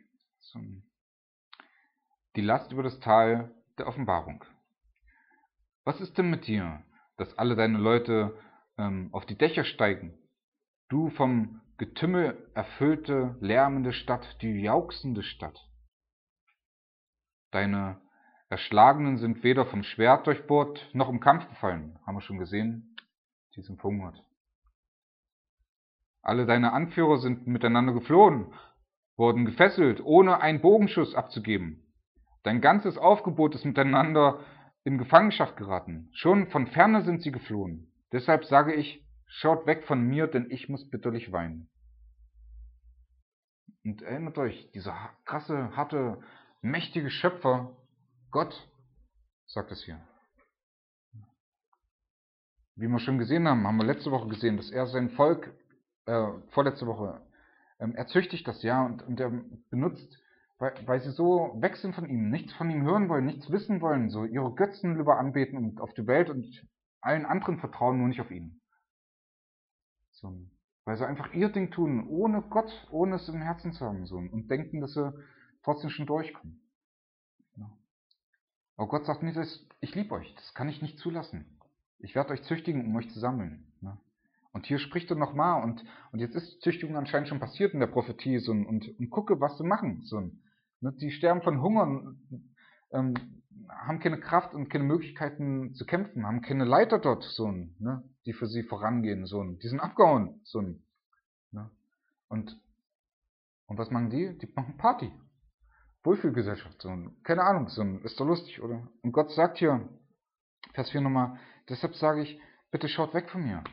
Die Last über das Tal der Offenbarung. Was ist denn mit dir, dass alle deine Leute ähm, auf die Dächer steigen? Du vom Getümmel erfüllte, lärmende Stadt, die jauchzende Stadt. Deine Erschlagenen sind weder vom Schwert durchbohrt, noch im Kampf gefallen. Haben wir schon gesehen? Die sind verhungert. Alle deine Anführer sind miteinander geflohen, wurden gefesselt, ohne einen Bogenschuss abzugeben. Dein ganzes Aufgebot ist miteinander in Gefangenschaft geraten. Schon von ferne sind sie geflohen. Deshalb sage ich, schaut weg von mir, denn ich muss bitterlich weinen. Und erinnert euch, dieser krasse, harte, mächtige Schöpfer, Gott, sagt es hier. Wie wir schon gesehen haben, haben wir letzte Woche gesehen, dass er sein Volk, äh, vorletzte Woche, ähm, er züchtigt das, ja, und, und er benutzt, weil, weil sie so weg sind von ihm, nichts von ihm hören wollen, nichts wissen wollen, so ihre Götzen lieber anbeten und auf die Welt und allen anderen vertrauen, nur nicht auf ihn. So, weil sie einfach ihr Ding tun, ohne Gott, ohne es im Herzen zu haben, so, und denken, dass sie trotzdem schon durchkommen. Ja. Aber Gott sagt nicht, ich liebe euch, das kann ich nicht zulassen. Ich werde euch züchtigen, um euch zu sammeln. Ja. Und hier spricht er nochmal, und, und jetzt ist Züchtigung anscheinend schon passiert in der Prophetie, so, und, und gucke, was sie machen. So, ne, die sterben von Hunger, ähm, haben keine Kraft und keine Möglichkeiten zu kämpfen, haben keine Leiter dort, so, ne, die für sie vorangehen, so, die sind abgehauen, so, ne, und, und was machen die? Die machen Party. Wohlfühlgesellschaft, so, keine Ahnung, so, ist doch lustig, oder? Und Gott sagt hier, Vers vier nochmal, deshalb sage ich, bitte schaut weg von mir.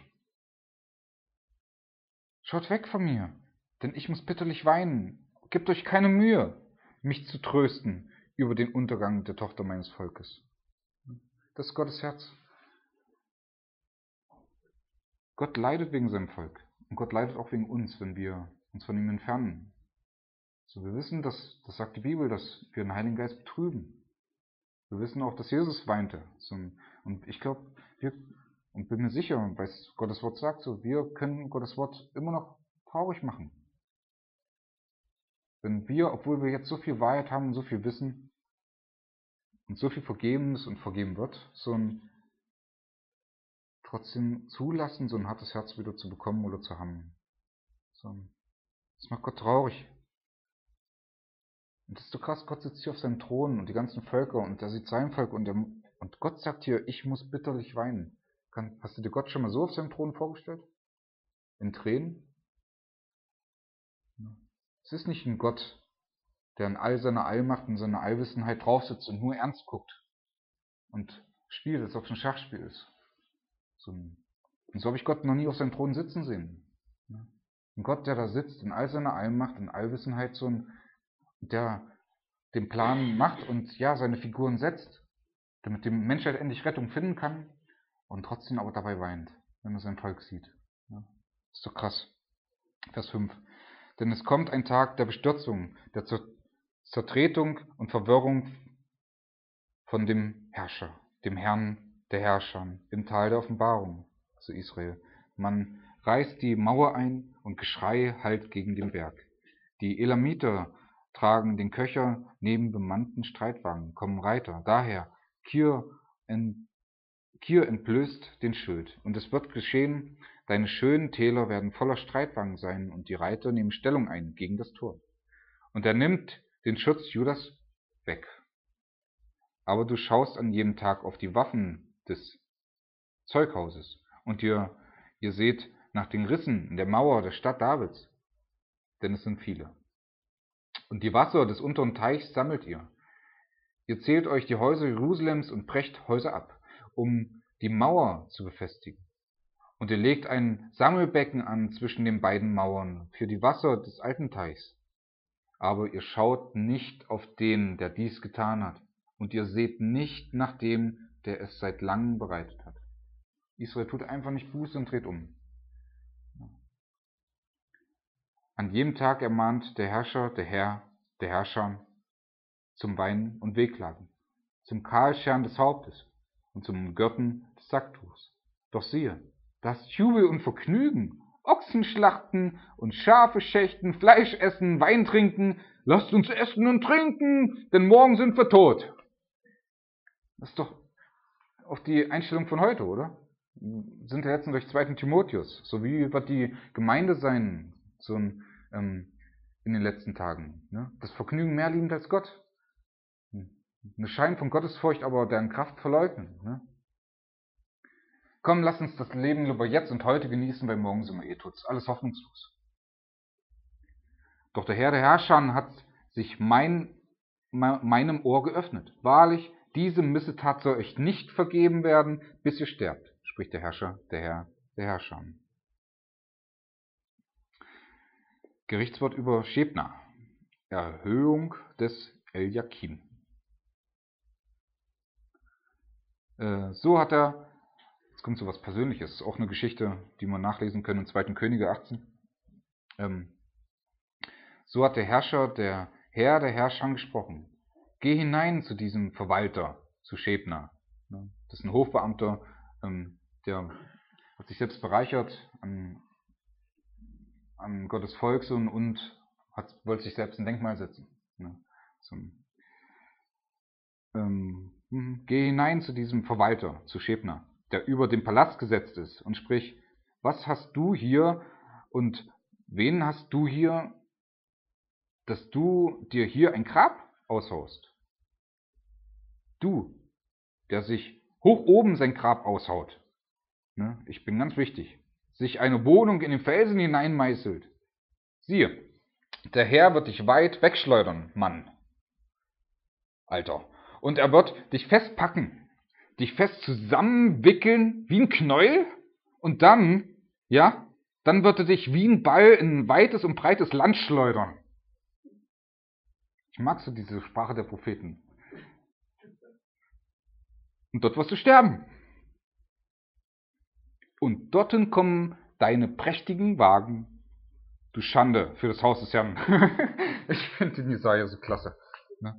Schaut weg von mir, denn ich muss bitterlich weinen. Gebt euch keine Mühe, mich zu trösten über den Untergang der Tochter meines Volkes. Das ist Gottes Herz. Gott leidet wegen seinem Volk. Und Gott leidet auch wegen uns, wenn wir uns von ihm entfernen. So, wir wissen, dass, das sagt die Bibel, dass wir den Heiligen Geist betrüben. Wir wissen auch, dass Jesus weinte. So, und ich glaube, wir, und bin mir sicher, weil Gottes Wort sagt, so, wir können Gottes Wort immer noch traurig machen. Wenn wir, obwohl wir jetzt so viel Wahrheit haben und so viel Wissen und so viel vergeben ist und vergeben wird, so ein trotzdem zulassen, so ein hartes Herz wieder zu bekommen oder zu haben. So, das macht Gott traurig. Und das ist so krass, Gott sitzt hier auf seinem Thron und die ganzen Völker und er sieht sein Volk und, der, und Gott sagt hier, ich muss bitterlich weinen. Kann, hast du dir Gott schon mal so auf seinem Thron vorgestellt? In Tränen? Es ist nicht ein Gott, der in all seiner Allmacht und seiner Allwissenheit drauf sitzt und nur ernst guckt und spielt, als ob es ein Schachspiel ist. So ein, und so habe ich Gott noch nie auf seinem Thron sitzen sehen. Ein Gott, der da sitzt in all seiner Allmacht und Allwissenheit, so ein, der den Plan macht und ja, seine Figuren setzt, damit die Menschheit endlich Rettung finden kann und trotzdem aber dabei weint, wenn er sein Volk sieht. Ja, ist doch krass. Vers fünf. Denn es kommt ein Tag der Bestürzung, der Zertretung und Verwirrung von dem Herrscher, dem Herrn der Herrscher, im Tal der Offenbarung, zu Israel. Man reißt die Mauer ein und Geschrei hallt gegen den Berg. Die Elamiter tragen den Köcher neben bemannten Streitwagen, kommen Reiter. Daher, Kir, ent, Kir entblößt den Schild. Und es wird geschehen, deine schönen Täler werden voller Streitwagen sein, und die Reiter nehmen Stellung ein gegen das Tor. Und er nimmt den Schutz Judas weg. Aber du schaust an jedem Tag auf die Waffen des Zeughauses und ihr, ihr seht nach den Rissen in der Mauer der Stadt Davids, denn es sind viele. Und die Wasser des unteren Teichs sammelt ihr. Ihr zählt euch die Häuser Jerusalems und brecht Häuser ab, um die Mauer zu befestigen. Und ihr legt ein Sammelbecken an zwischen den beiden Mauern für die Wasser des alten Teichs. Aber ihr schaut nicht auf den, der dies getan hat, und ihr seht nicht nach dem, der es seit langem bereitet hat. Israel tut einfach nicht Buße und dreht um. An jedem Tag ermahnt der Herrscher, der Herr, der Herrscher zum Weinen und Wehklagen, zum Kahlscheren des Hauptes und zum Umgürten des Sacktuchs. Doch siehe, das Jubel und Vergnügen, Ochsen schlachten und Schafe schächten, Fleisch essen, Wein trinken, lasst uns essen und trinken, denn morgen sind wir tot. Das ist doch auch die Einstellung von heute, oder? Wir sind ja jetzt durch zweiten Timotheus. So wie wird die Gemeinde sein so ein, ähm, in den letzten Tagen? Ne? Das Vergnügen mehr liebend als Gott. Eine Schein von Gottesfurcht, aber deren Kraft verleugnen. Ne? Komm, lass uns das Leben lieber jetzt und heute genießen, weil morgen sind wir eh tot. Alles hoffnungslos. Doch der Herr der Herrscher hat sich mein, meinem Ohr geöffnet. Wahrlich, diese Missetat soll euch nicht vergeben werden, bis ihr sterbt, spricht der Herrscher, der Herr der Herrscher. Gerichtswort über Schebna. Erhöhung des Eliakim. Äh, so hat er, jetzt kommt so was Persönliches, auch eine Geschichte, die wir nachlesen können in zweiten Könige achtzehn. Ähm, so hat der Herrscher, der Herr der Herrscher gesprochen. Geh hinein zu diesem Verwalter, zu Schebna. Das ist ein Hofbeamter, ähm, der hat sich selbst bereichert an, an Gottes Volk und, und hat, wollte sich selbst ein Denkmal setzen. Ne? Zum, ähm, geh hinein zu diesem Verwalter, zu Schebna, der über dem Palast gesetzt ist, und sprich, was hast du hier und wen hast du hier, dass du dir hier ein Grab aushaust? Du, der sich hoch oben sein Grab aushaut. Ne? Ich bin ganz wichtig. Sich eine Wohnung in den Felsen hineinmeißelt. Siehe, der Herr wird dich weit wegschleudern, Mann. Alter. Und er wird dich festpacken, dich fest zusammenwickeln wie ein Knäuel und dann, ja, dann wird er dich wie ein Ball in ein weites und breites Land schleudern. Ich mag so diese Sprache der Propheten. Und dort wirst du sterben. Und dorthin kommen deine prächtigen Wagen, du Schande für das Haus des Herrn. Ich finde den Jesaja so klasse. Ne?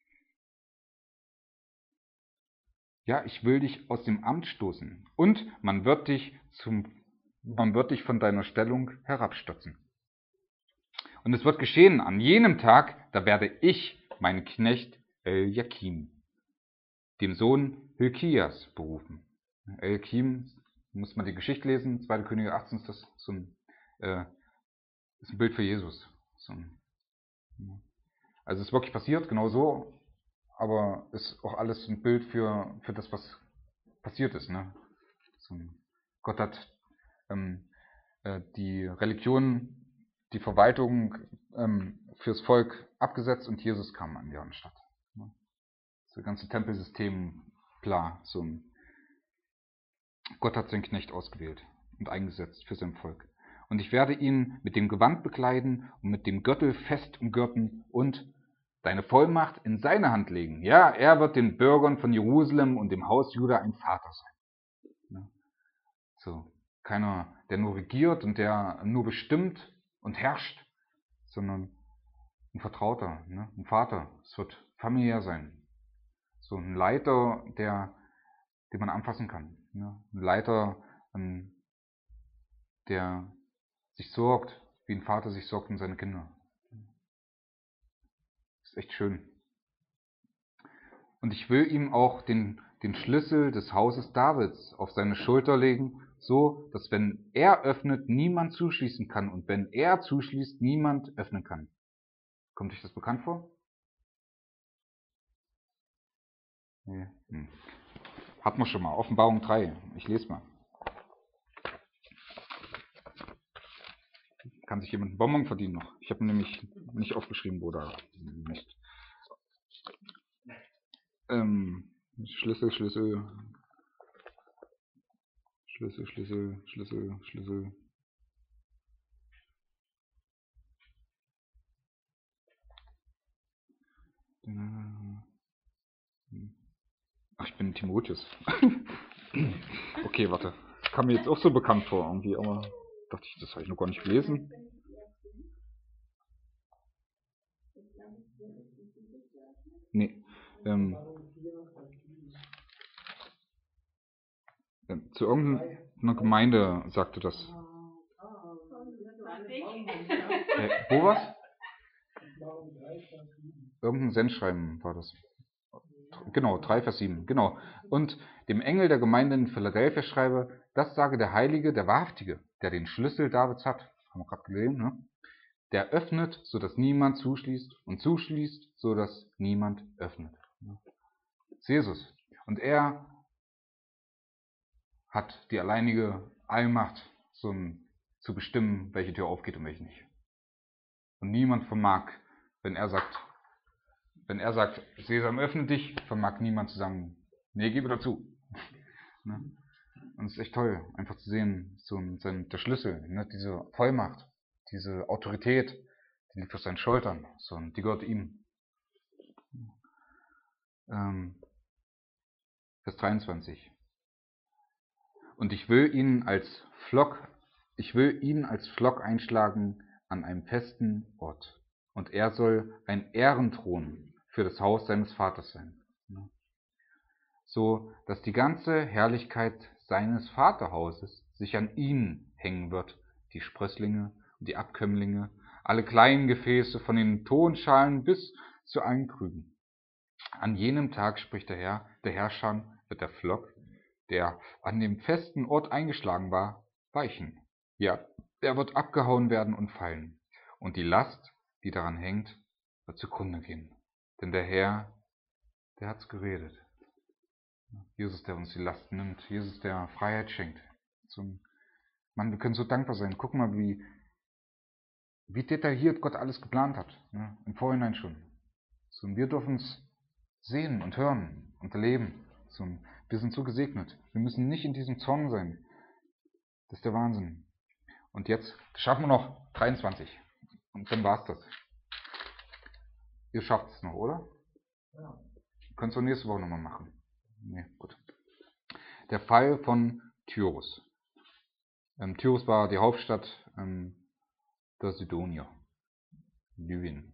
Ja, ich will dich aus dem Amt stoßen und man wird dich zum, man wird dich von deiner Stellung herabstürzen. Und es wird geschehen an jenem Tag, da werde ich meinen Knecht Eliakim, dem Sohn Hilkias, berufen. Eliakim, muss man die Geschichte lesen, zweite Könige achtzehn ist das so ein, äh, ist ein Bild für Jesus. So ein, also es ist wirklich passiert, genau so, aber ist auch alles ein Bild für, für das, was passiert ist. Ne? So ein, Gott hat ähm, äh, die Religion, die Verwaltung ähm, fürs Volk abgesetzt und Jesus kam an deren Stadt. Ne? Das ganze Tempelsystem, klar, so ein Gott hat seinen Knecht ausgewählt und eingesetzt für sein Volk. Und ich werde ihn mit dem Gewand bekleiden und mit dem Gürtel fest umgürten und deine Vollmacht in seine Hand legen. Ja, er wird den Bürgern von Jerusalem und dem Haus Juda ein Vater sein. Ja. So, keiner, der nur regiert und der nur bestimmt und herrscht, sondern ein Vertrauter, ne? Ein Vater. Es wird familiär sein. So ein Leiter, der, den man anfassen kann. Ne? Ein Leiter, ähm, der sich sorgt, wie ein Vater sich sorgt um seine Kinder. Das ist echt schön. Und ich will ihm auch den, den Schlüssel des Hauses Davids auf seine Schulter legen, so, dass wenn er öffnet, niemand zuschließen kann und wenn er zuschließt, niemand öffnen kann. Kommt euch das bekannt vor? Nee. Hm. Hat man schon mal. Offenbarung drei. Ich lese mal. Kann sich jemand einen Bonbon verdienen noch? Ich habe nämlich nicht aufgeschrieben, wo da nicht. Ähm, Schlüssel, Schlüssel. Schlüssel, Schlüssel, Schlüssel, Schlüssel. Ach, ich bin Timotheus. Okay, warte. Das kam mir jetzt auch so bekannt vor irgendwie, aber dachte ich, das habe ich noch gar nicht gelesen. Nee. Ähm, ähm, zu irgendeiner Gemeinde sagte das. Äh, wo was? Irgendein Sendschreiben war das. Genau, drei Vers sieben. Genau. Und dem Engel der Gemeinde in Philadelphia schreibe, das sage der Heilige, der Wahrhaftige, der den Schlüssel Davids hat. Haben wir gerade gelesen, ne? Der öffnet, sodass niemand zuschließt, und zuschließt, sodass niemand öffnet. Das ist Jesus. Und er hat die alleinige Allmacht, so ein, zu bestimmen, welche Tür aufgeht und welche nicht. Und niemand vermag, wenn er sagt, wenn er sagt, Sesam, öffne dich, vermag niemand zu sagen, nee, gebe dazu. Ne? Und es ist echt toll, einfach zu sehen, so ein, der Schlüssel, ne? Diese Vollmacht, diese Autorität, die liegt auf seinen Schultern, so, und die gehört ihm. Ähm, Vers dreiundzwanzig. Und ich will ihn als Flock, ich will ihn als Flock einschlagen an einem festen Ort. Und er soll ein Ehrenthron für das Haus seines Vaters sein. So, dass die ganze Herrlichkeit seines Vaterhauses sich an ihn hängen wird, die Sprösslinge und die Abkömmlinge, alle kleinen Gefäße von den Tonschalen bis zu allen Krügen. An jenem Tag, spricht der Herr, der Herrscher, wird der Flock, der an dem festen Ort eingeschlagen war, weichen. Ja, er wird abgehauen werden und fallen. Und die Last, die daran hängt, wird zugrunde gehen. Denn der Herr, der hat's geredet. Jesus, der uns die Last nimmt. Jesus, der Freiheit schenkt. Zum Mann, wir können so dankbar sein. Guck mal, wie, wie detailliert Gott alles geplant hat. Ne? Im Vorhinein schon. So, und wir dürfen es sehen und hören und erleben. So, wir sind so gesegnet. Wir müssen nicht in diesem Zorn sein. Das ist der Wahnsinn. Und jetzt schaffen wir noch dreiundzwanzig. Und dann war's das. Ihr schafft es noch, oder? Ja. Könnt ihr nächste Woche nochmal machen. Nee, gut. Der Fall von Tyrus. Ähm, Tyrus war die Hauptstadt ähm, der Sidonier. Libyen.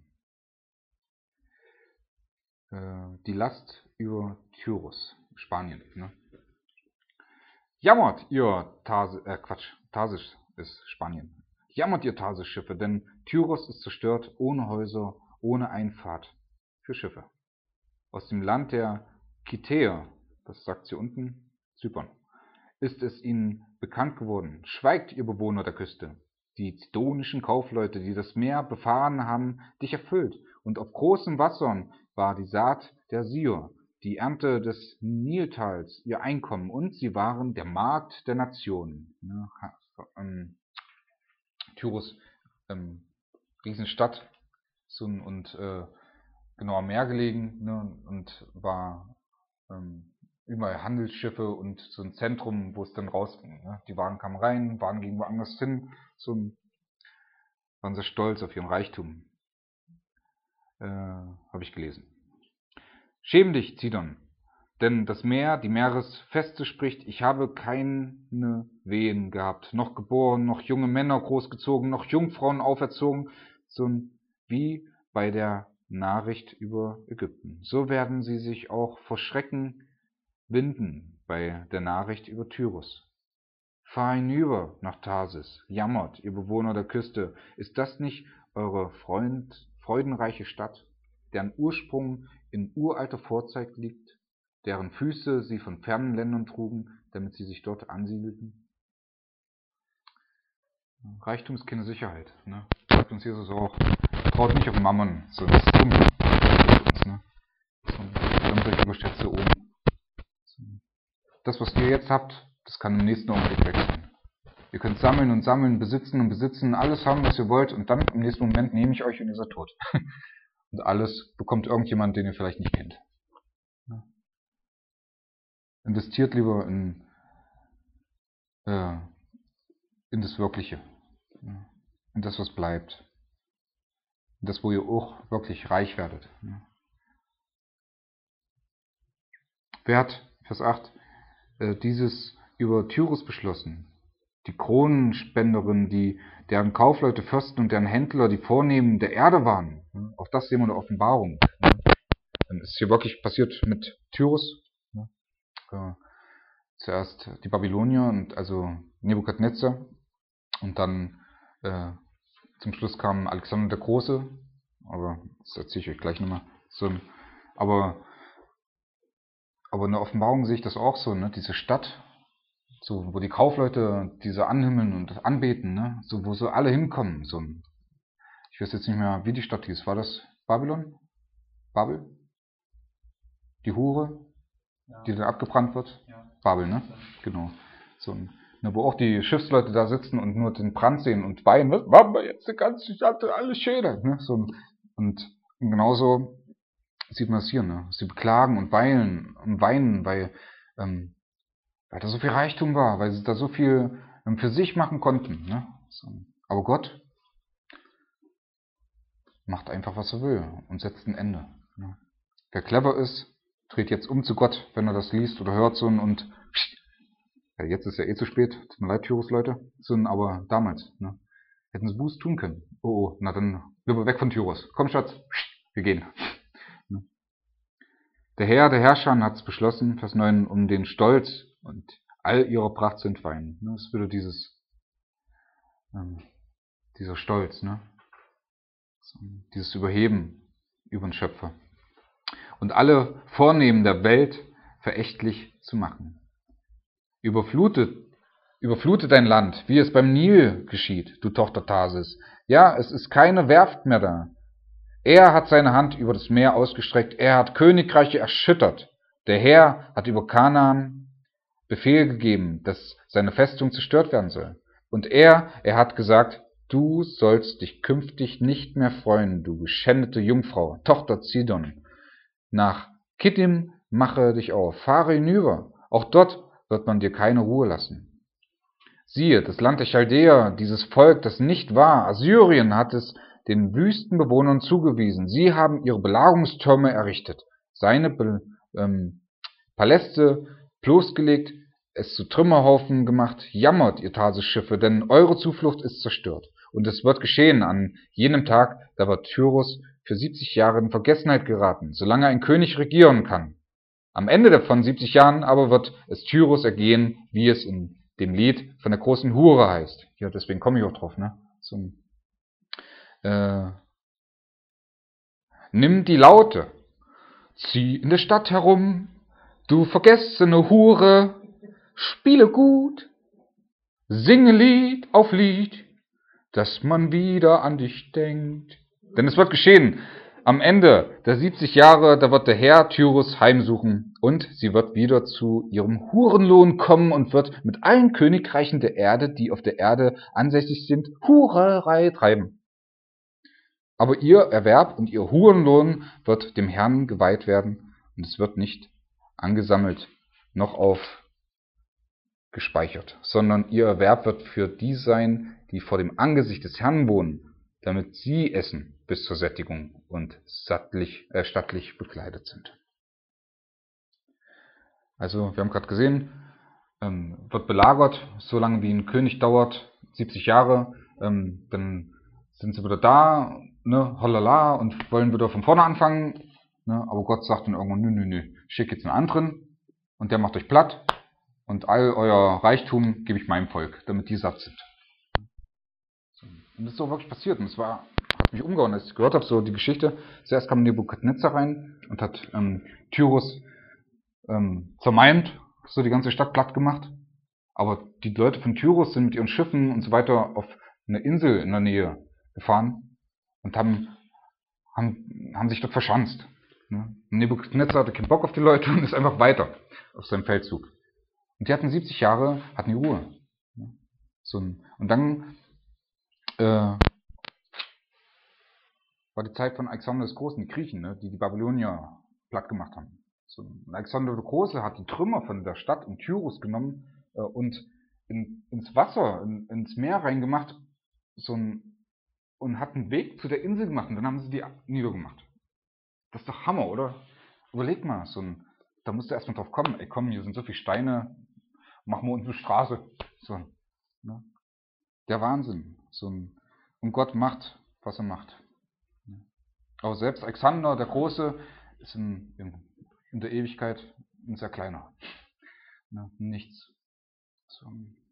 Äh, die Last über Tyrus. Spanien. Ne? Jammert ihr Tarsis, äh Quatsch, Tarsis ist Spanien. Jammert ihr Tarsis-Schiffe, denn Tyros ist zerstört, ohne Häuser, ohne Einfahrt für Schiffe. Aus dem Land der Kitäer, das sagt sie unten, Zypern, ist es ihnen bekannt geworden. Schweigt, ihr Bewohner der Küste. Die zidonischen Kaufleute, die das Meer befahren haben, dich erfüllt. Und auf großen Wassern war die Saat der Sier, die Ernte des Niltals, ihr Einkommen. Und sie waren der Markt der Nationen. Ja, ähm, Tyros, ähm, Riesenstadt, so, und äh, genau am Meer gelegen, ne, und war ähm, überall Handelsschiffe und so ein Zentrum, wo es dann rausging. Ne? Die Waren kamen rein, Waren gingen woanders hin, so, waren sehr stolz auf ihren Reichtum. Äh, Habe ich gelesen. Schäm dich, Zidon, denn das Meer, die Meeresfeste spricht, ich habe keine Wehen gehabt, noch geboren, noch junge Männer großgezogen, noch Jungfrauen auferzogen, so wie bei der Nachricht über Ägypten. So werden sie sich auch vor Schrecken winden bei der Nachricht über Tyrus. Fahr hinüber nach Tarsis, jammert, ihr Bewohner der Küste, ist das nicht eure Freund, freudenreiche Stadt, deren Ursprung in uralter Vorzeit liegt, deren Füße sie von fernen Ländern trugen, damit sie sich dort ansiedelten? Reichtum ist keine Sicherheit. Ne? Sagt uns Jesus auch. Traut nicht auf Mammon, sonst ist dumm. Ne? Sonst überschätzt ihr oben. Das, was ihr jetzt habt, das kann im nächsten Augenblick weg sein. Ihr könnt sammeln und sammeln, besitzen und besitzen, alles haben, was ihr wollt, und dann im nächsten Moment nehme ich euch und ihr seid tot. Und alles bekommt irgendjemand, den ihr vielleicht nicht kennt. Investiert lieber in, äh, in das Wirkliche. In das, was bleibt. In das, wo ihr auch wirklich reich werdet. Wer hat, Vers acht, äh, dieses über Tyrus beschlossen? Die Kronenspenderin, die, deren Kaufleute, Fürsten und deren Händler die Vornehmen der Erde waren. Auch das sehen wir in der Offenbarung. Dann ist hier wirklich passiert mit Tyrus. Äh, zuerst die Babylonier, und also Nebukadnezar, und dann äh, zum Schluss kam Alexander der Große, aber das erzähle ich euch gleich nochmal. So, aber, aber in der Offenbarung sehe ich das auch so, ne? Diese Stadt, so, wo die Kaufleute diese anhimmeln und anbeten, ne? So, wo so alle hinkommen. So, ich weiß jetzt nicht mehr, wie die Stadt hieß. War das Babylon? Babel? Die Hure, ja, die dann abgebrannt wird? Ja. Babel, ne? Ja. Genau. So, ne, wo auch die Schiffsleute da sitzen und nur den Brand sehen und weinen. Was machen wir jetzt? Die ganze Stadt, alles Schäden. Ne? So, und genauso sieht man es hier. Ne? Sie beklagen und weinen und weinen, weil, ähm, weil da so viel Reichtum war, weil sie da so viel ähm, für sich machen konnten. Ne? So. Aber Gott macht einfach, was er will und setzt ein Ende. Ne? Wer clever ist, dreht jetzt um zu Gott, wenn er das liest oder hört, so, und ja, jetzt ist ja eh zu spät, tut mir leid, Tyrus Leute, so, aber damals, ne, hätten sie Buß tun können. Oh, oh, na dann lieber weg von Tyrus. Komm, Schatz, wir gehen. Ne? Der Herr, der Herrscher hat es beschlossen, Vers neun, um den Stolz und all ihrer Pracht zu entweihen. Ne, das ist wieder dieses, ähm, dieser Stolz, ne, so, dieses Überheben über den Schöpfer. Und alle Vornehmen der Welt verächtlich zu machen. Überflutet, überflutet dein Land, wie es beim Nil geschieht, du Tochter Tarsis. Ja, es ist keine Werft mehr da. Er hat seine Hand über das Meer ausgestreckt, er hat Königreiche erschüttert. Der Herr hat über Kanaan Befehl gegeben, dass seine Festung zerstört werden soll. Und er, er hat gesagt, du sollst dich künftig nicht mehr freuen, du geschändete Jungfrau, Tochter Zidon. Nach Kittim mache dich auf, fahre hinüber, auch dort wird man dir keine Ruhe lassen. Siehe, das Land der Chaldäer, dieses Volk, das nicht war, Assyrien hat es den Wüstenbewohnern zugewiesen. Sie haben ihre Belagerungstürme errichtet, seine Be ähm, Paläste bloßgelegt, es zu Trümmerhaufen gemacht. Jammert, ihr Tarsis-Schiffe, denn eure Zuflucht ist zerstört. Und es wird geschehen an jenem Tag, da wird Tyrus für siebzig Jahre in Vergessenheit geraten, solange ein König regieren kann. Am Ende von siebzig Jahren aber wird es Tyrus ergehen, wie es in dem Lied von der großen Hure heißt. Ja, deswegen komme ich auch drauf, ne? So, äh, nimm die Laute, zieh in der Stadt herum, du vergessene Hure, spiele gut, singe Lied auf Lied, dass man wieder an dich denkt. Denn es wird geschehen, am Ende der siebzig Jahre, da wird der Herr Tyrus heimsuchen, und sie wird wieder zu ihrem Hurenlohn kommen und wird mit allen Königreichen der Erde, die auf der Erde ansässig sind, Hurerei treiben. Aber ihr Erwerb und ihr Hurenlohn wird dem Herrn geweiht werden, und es wird nicht angesammelt, noch aufgespeichert, sondern ihr Erwerb wird für die sein, die vor dem Angesicht des Herrn wohnen, damit sie essen bis zur Sättigung und sattlich, äh, stattlich bekleidet sind. Also, wir haben gerade gesehen, ähm, wird belagert, so lange wie ein König dauert, siebzig Jahre, ähm, dann sind sie wieder da, ne, holala, und wollen wieder von vorne anfangen, ne, aber Gott sagt dann irgendwann, nö, nö, nö, schick jetzt einen anderen, und der macht euch platt, und all euer Reichtum gebe ich meinem Volk, damit die satt sind. Und das ist so wirklich passiert, und es war, hat mich umgehauen, als ich gehört habe, so die Geschichte. Zuerst kam Nebukadnezar rein und hat ähm, Tyrus ähm, zermalmt, so die ganze Stadt platt gemacht. Aber die Leute von Tyrus sind mit ihren Schiffen und so weiter auf eine Insel in der Nähe gefahren und haben, haben, haben sich dort verschanzt. Ne? Nebukadnezar hatte keinen Bock auf die Leute und ist einfach weiter auf seinem Feldzug. Und die hatten siebzig Jahre, hatten die Ruhe. Ne? So ein, und dann äh, war die Zeit von Alexander des Großen, die Griechen, ne? die die Babylonier platt gemacht haben. So, Alexander der Große hat die Trümmer von der Stadt in Tyrus genommen äh, und in, ins Wasser, in, ins Meer reingemacht so ein, und hat einen Weg zu der Insel gemacht und dann haben sie die niedergemacht. Das ist doch Hammer, oder? Überleg mal, so ein, da musst du erstmal drauf kommen, ey komm, hier sind so viele Steine, machen wir uns eine Straße. So, ne? Der Wahnsinn. So ein, und Gott macht, was er macht. Aber selbst Alexander der Große ist in, in, in der Ewigkeit ein sehr kleiner. Ne? Nichts. So.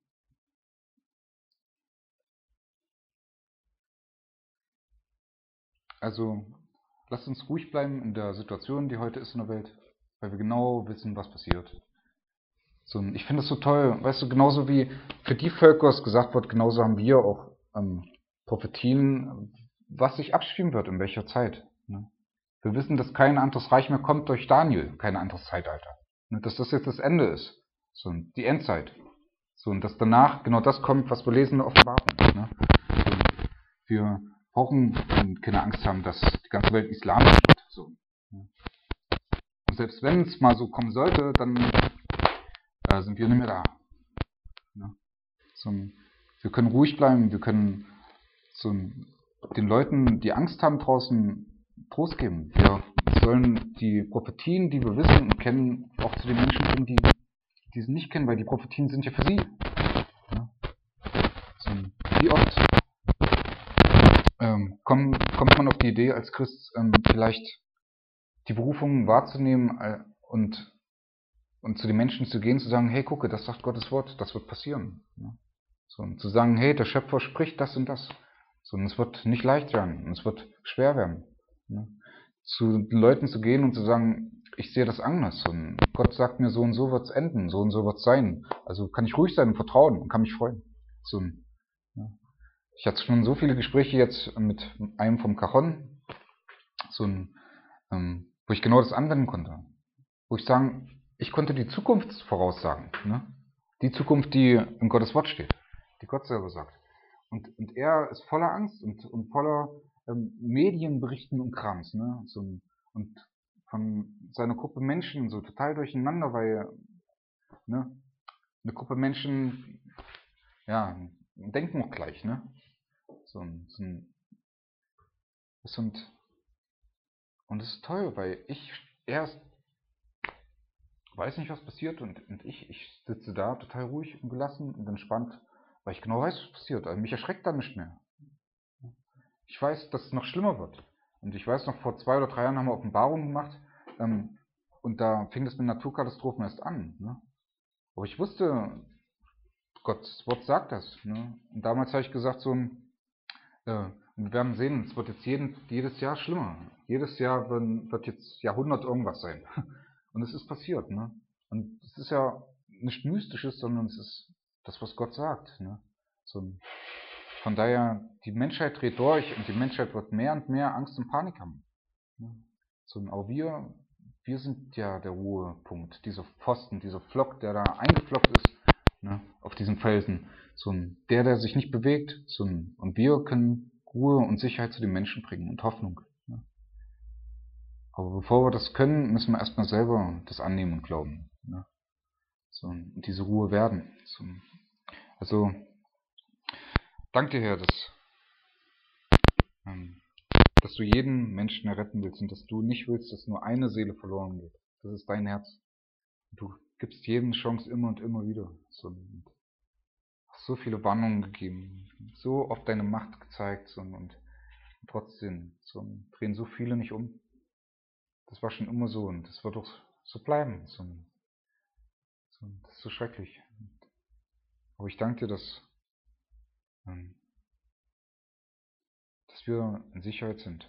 Also, lasst uns ruhig bleiben in der Situation, die heute ist in der Welt, weil wir genau wissen, was passiert. So, ich finde es so toll, weißt du, genauso wie für die Völker es gesagt wird, genauso haben wir auch ähm, Prophetien, was sich abspielen wird, in welcher Zeit. Ne? Wir wissen, dass kein anderes Reich mehr kommt durch Daniel, kein anderes Zeitalter. Ne? Dass das jetzt das Ende ist, so, die Endzeit. So, und dass danach genau das kommt, was wir lesen in der Offenbarung. Ne? So, wir brauchen keine Angst haben, dass die ganze Welt islamisch wird. So. Und selbst wenn es mal so kommen sollte, dann äh, sind wir nicht mehr da. Ja. So, wir können ruhig bleiben, wir können so, den Leuten, die Angst haben draußen, Trost geben. Wir sollen die Prophetien, die wir wissen und kennen, auch zu den Menschen bringen, die, die sie nicht kennen, weil die Prophetien sind ja für sie. Ja. So, wie oft ähm, kommt, kommt man auf die Idee als Christ, ähm, vielleicht die Berufung wahrzunehmen äh, und Und zu den Menschen zu gehen, zu sagen, hey, gucke, das sagt Gottes Wort, das wird passieren. So, und zu sagen, hey, der Schöpfer spricht das und das. So, und es wird nicht leicht werden, und es wird schwer werden. Zu den Leuten zu gehen und zu sagen, ich sehe das anders. Und Gott sagt mir, so und so wird es enden, so und so wird es sein. Also kann ich ruhig sein und vertrauen und kann mich freuen. So, ja. Ich hatte schon so viele Gespräche jetzt mit einem vom Cajon, so ein, ähm, wo ich genau das anwenden konnte. Wo ich sagen, ich konnte die Zukunft voraussagen. Ne? Die Zukunft, die in Gottes Wort steht. Die Gott selber sagt. Und, und er ist voller Angst und, und voller ähm, Medienberichten und Krams. Ne? So, und von seiner Gruppe Menschen so total durcheinander, weil ne, eine Gruppe Menschen ja, denken auch gleich. Ne? So, so, und, und es ist toll, weil ich erst weiß nicht, was passiert und, und ich, ich sitze da total ruhig und gelassen und entspannt, weil ich genau weiß, was passiert. Also mich erschreckt da nicht mehr. Ich weiß, dass es noch schlimmer wird. Und ich weiß noch, vor zwei oder drei Jahren haben wir Offenbarungen gemacht ähm, und da fing das mit Naturkatastrophen erst an. Ne? Aber ich wusste, Gottes Wort sagt das. Ne? Und damals habe ich gesagt, so ein, äh, wir werden sehen, es wird jetzt jeden, jedes Jahr schlimmer. Jedes Jahr wird, wird jetzt Jahrhundert irgendwas sein. Und es ist passiert. Ne? Und es ist ja nicht Mystisches, sondern es ist das, was Gott sagt. Ne? So, von daher, die Menschheit dreht durch und die Menschheit wird mehr und mehr Angst und Panik haben. Ne? So, aber wir, wir sind ja der Ruhepunkt, dieser Pfosten, dieser Flock, der da eingeflockt ist, ne, auf diesem Felsen. So, der, der sich nicht bewegt. So, und wir können Ruhe und Sicherheit zu den Menschen bringen und Hoffnung. Ne? Aber bevor wir das können, müssen wir erstmal selber das annehmen und glauben. Ne? So, und diese Ruhe werden. So, also, danke dir, Herr, dass, ähm, dass du jeden Menschen erretten willst und dass du nicht willst, dass nur eine Seele verloren geht. Das ist dein Herz. Du gibst jedem Chance immer und immer wieder. So, und hast so viele Warnungen gegeben, so oft deine Macht gezeigt so, und trotzdem so, drehen so viele nicht um. Das war schon immer so und das wird auch so bleiben. So, so, das ist so schrecklich. Aber ich danke dir, dass, ähm, dass wir in Sicherheit sind.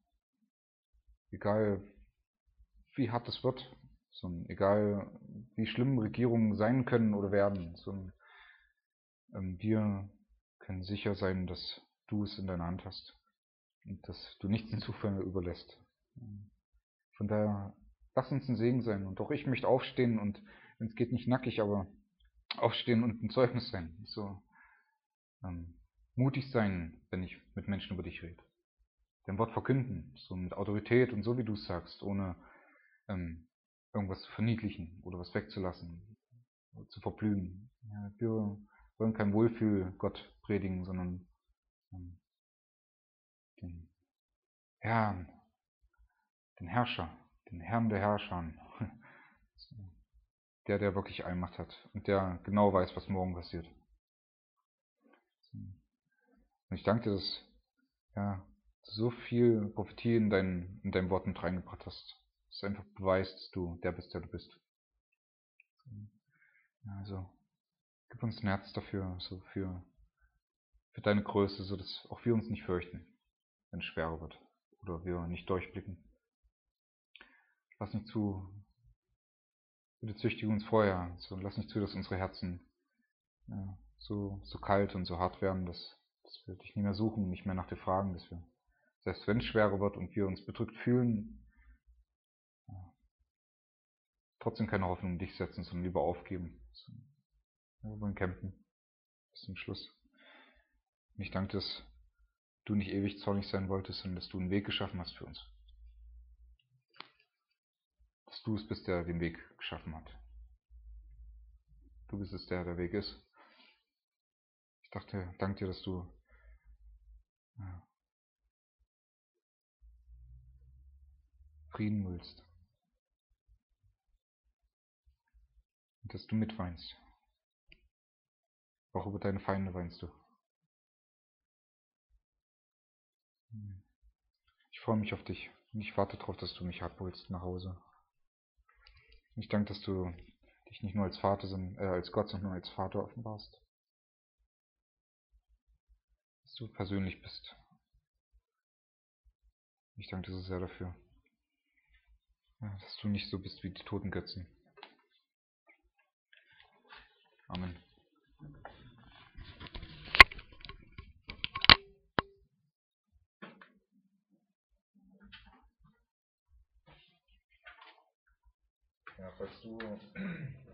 Egal wie hart es wird, so, egal wie schlimm Regierungen sein können oder werden. So, ähm, wir können sicher sein, dass du es in deiner Hand hast und dass du nichts den Zufällen überlässt. Von daher, lass uns ein Segen sein. Und auch ich möchte aufstehen und, wenn es geht, nicht nackig, aber aufstehen und ein Zeugnis sein. So ähm, mutig sein, wenn ich mit Menschen über dich rede. Dein Wort verkünden, so mit Autorität und so wie du es sagst, ohne ähm, irgendwas zu verniedlichen oder was wegzulassen, zu verblühen. Ja, wir wollen kein Wohlfühl-Gott predigen, sondern ähm, den Herrn, den Herrscher, den Herrn der Herrscher, der, der wirklich Allmacht hat und der genau weiß, was morgen passiert. Und ich danke dir, dass ja, du so viel Prophetie in deinen, in deinen Worten mit reingebracht hast. Dass du einfach beweist, dass du der bist, der du bist. Ja, also, gib uns ein Herz dafür, so für, für deine Größe, so dass auch wir uns nicht fürchten, wenn es schwerer wird oder wir nicht durchblicken. Lass nicht zu, bitte züchtige uns vorher, so lass nicht zu, dass unsere Herzen ja, so, so kalt und so hart werden, dass, dass wir dich nicht mehr suchen, nicht mehr nach dir fragen, dass wir, selbst wenn es schwerer wird und wir uns bedrückt fühlen, ja, trotzdem keine Hoffnung in dich setzen, sondern lieber aufgeben. So, wir wollen kämpfen bis zum Schluss. Und ich danke, dass du nicht ewig zornig sein wolltest, sondern dass du einen Weg geschaffen hast für uns. Dass du es bist, der den Weg geschaffen hat. Du bist es, der der Weg ist. Ich dachte, danke dir, dass du ja, Frieden willst. Und dass du mitweinst. Auch über deine Feinde weinst du. Ich freue mich auf dich. Und ich warte darauf, dass du mich abholst nach Hause. Ich danke, dass du dich nicht nur als Vater, sondern äh, als Gott, sondern als Vater offenbarst. Dass du persönlich bist. Ich danke dir so sehr dafür. Ja, dass du nicht so bist wie die toten Götzen. Amen. Ja, falls du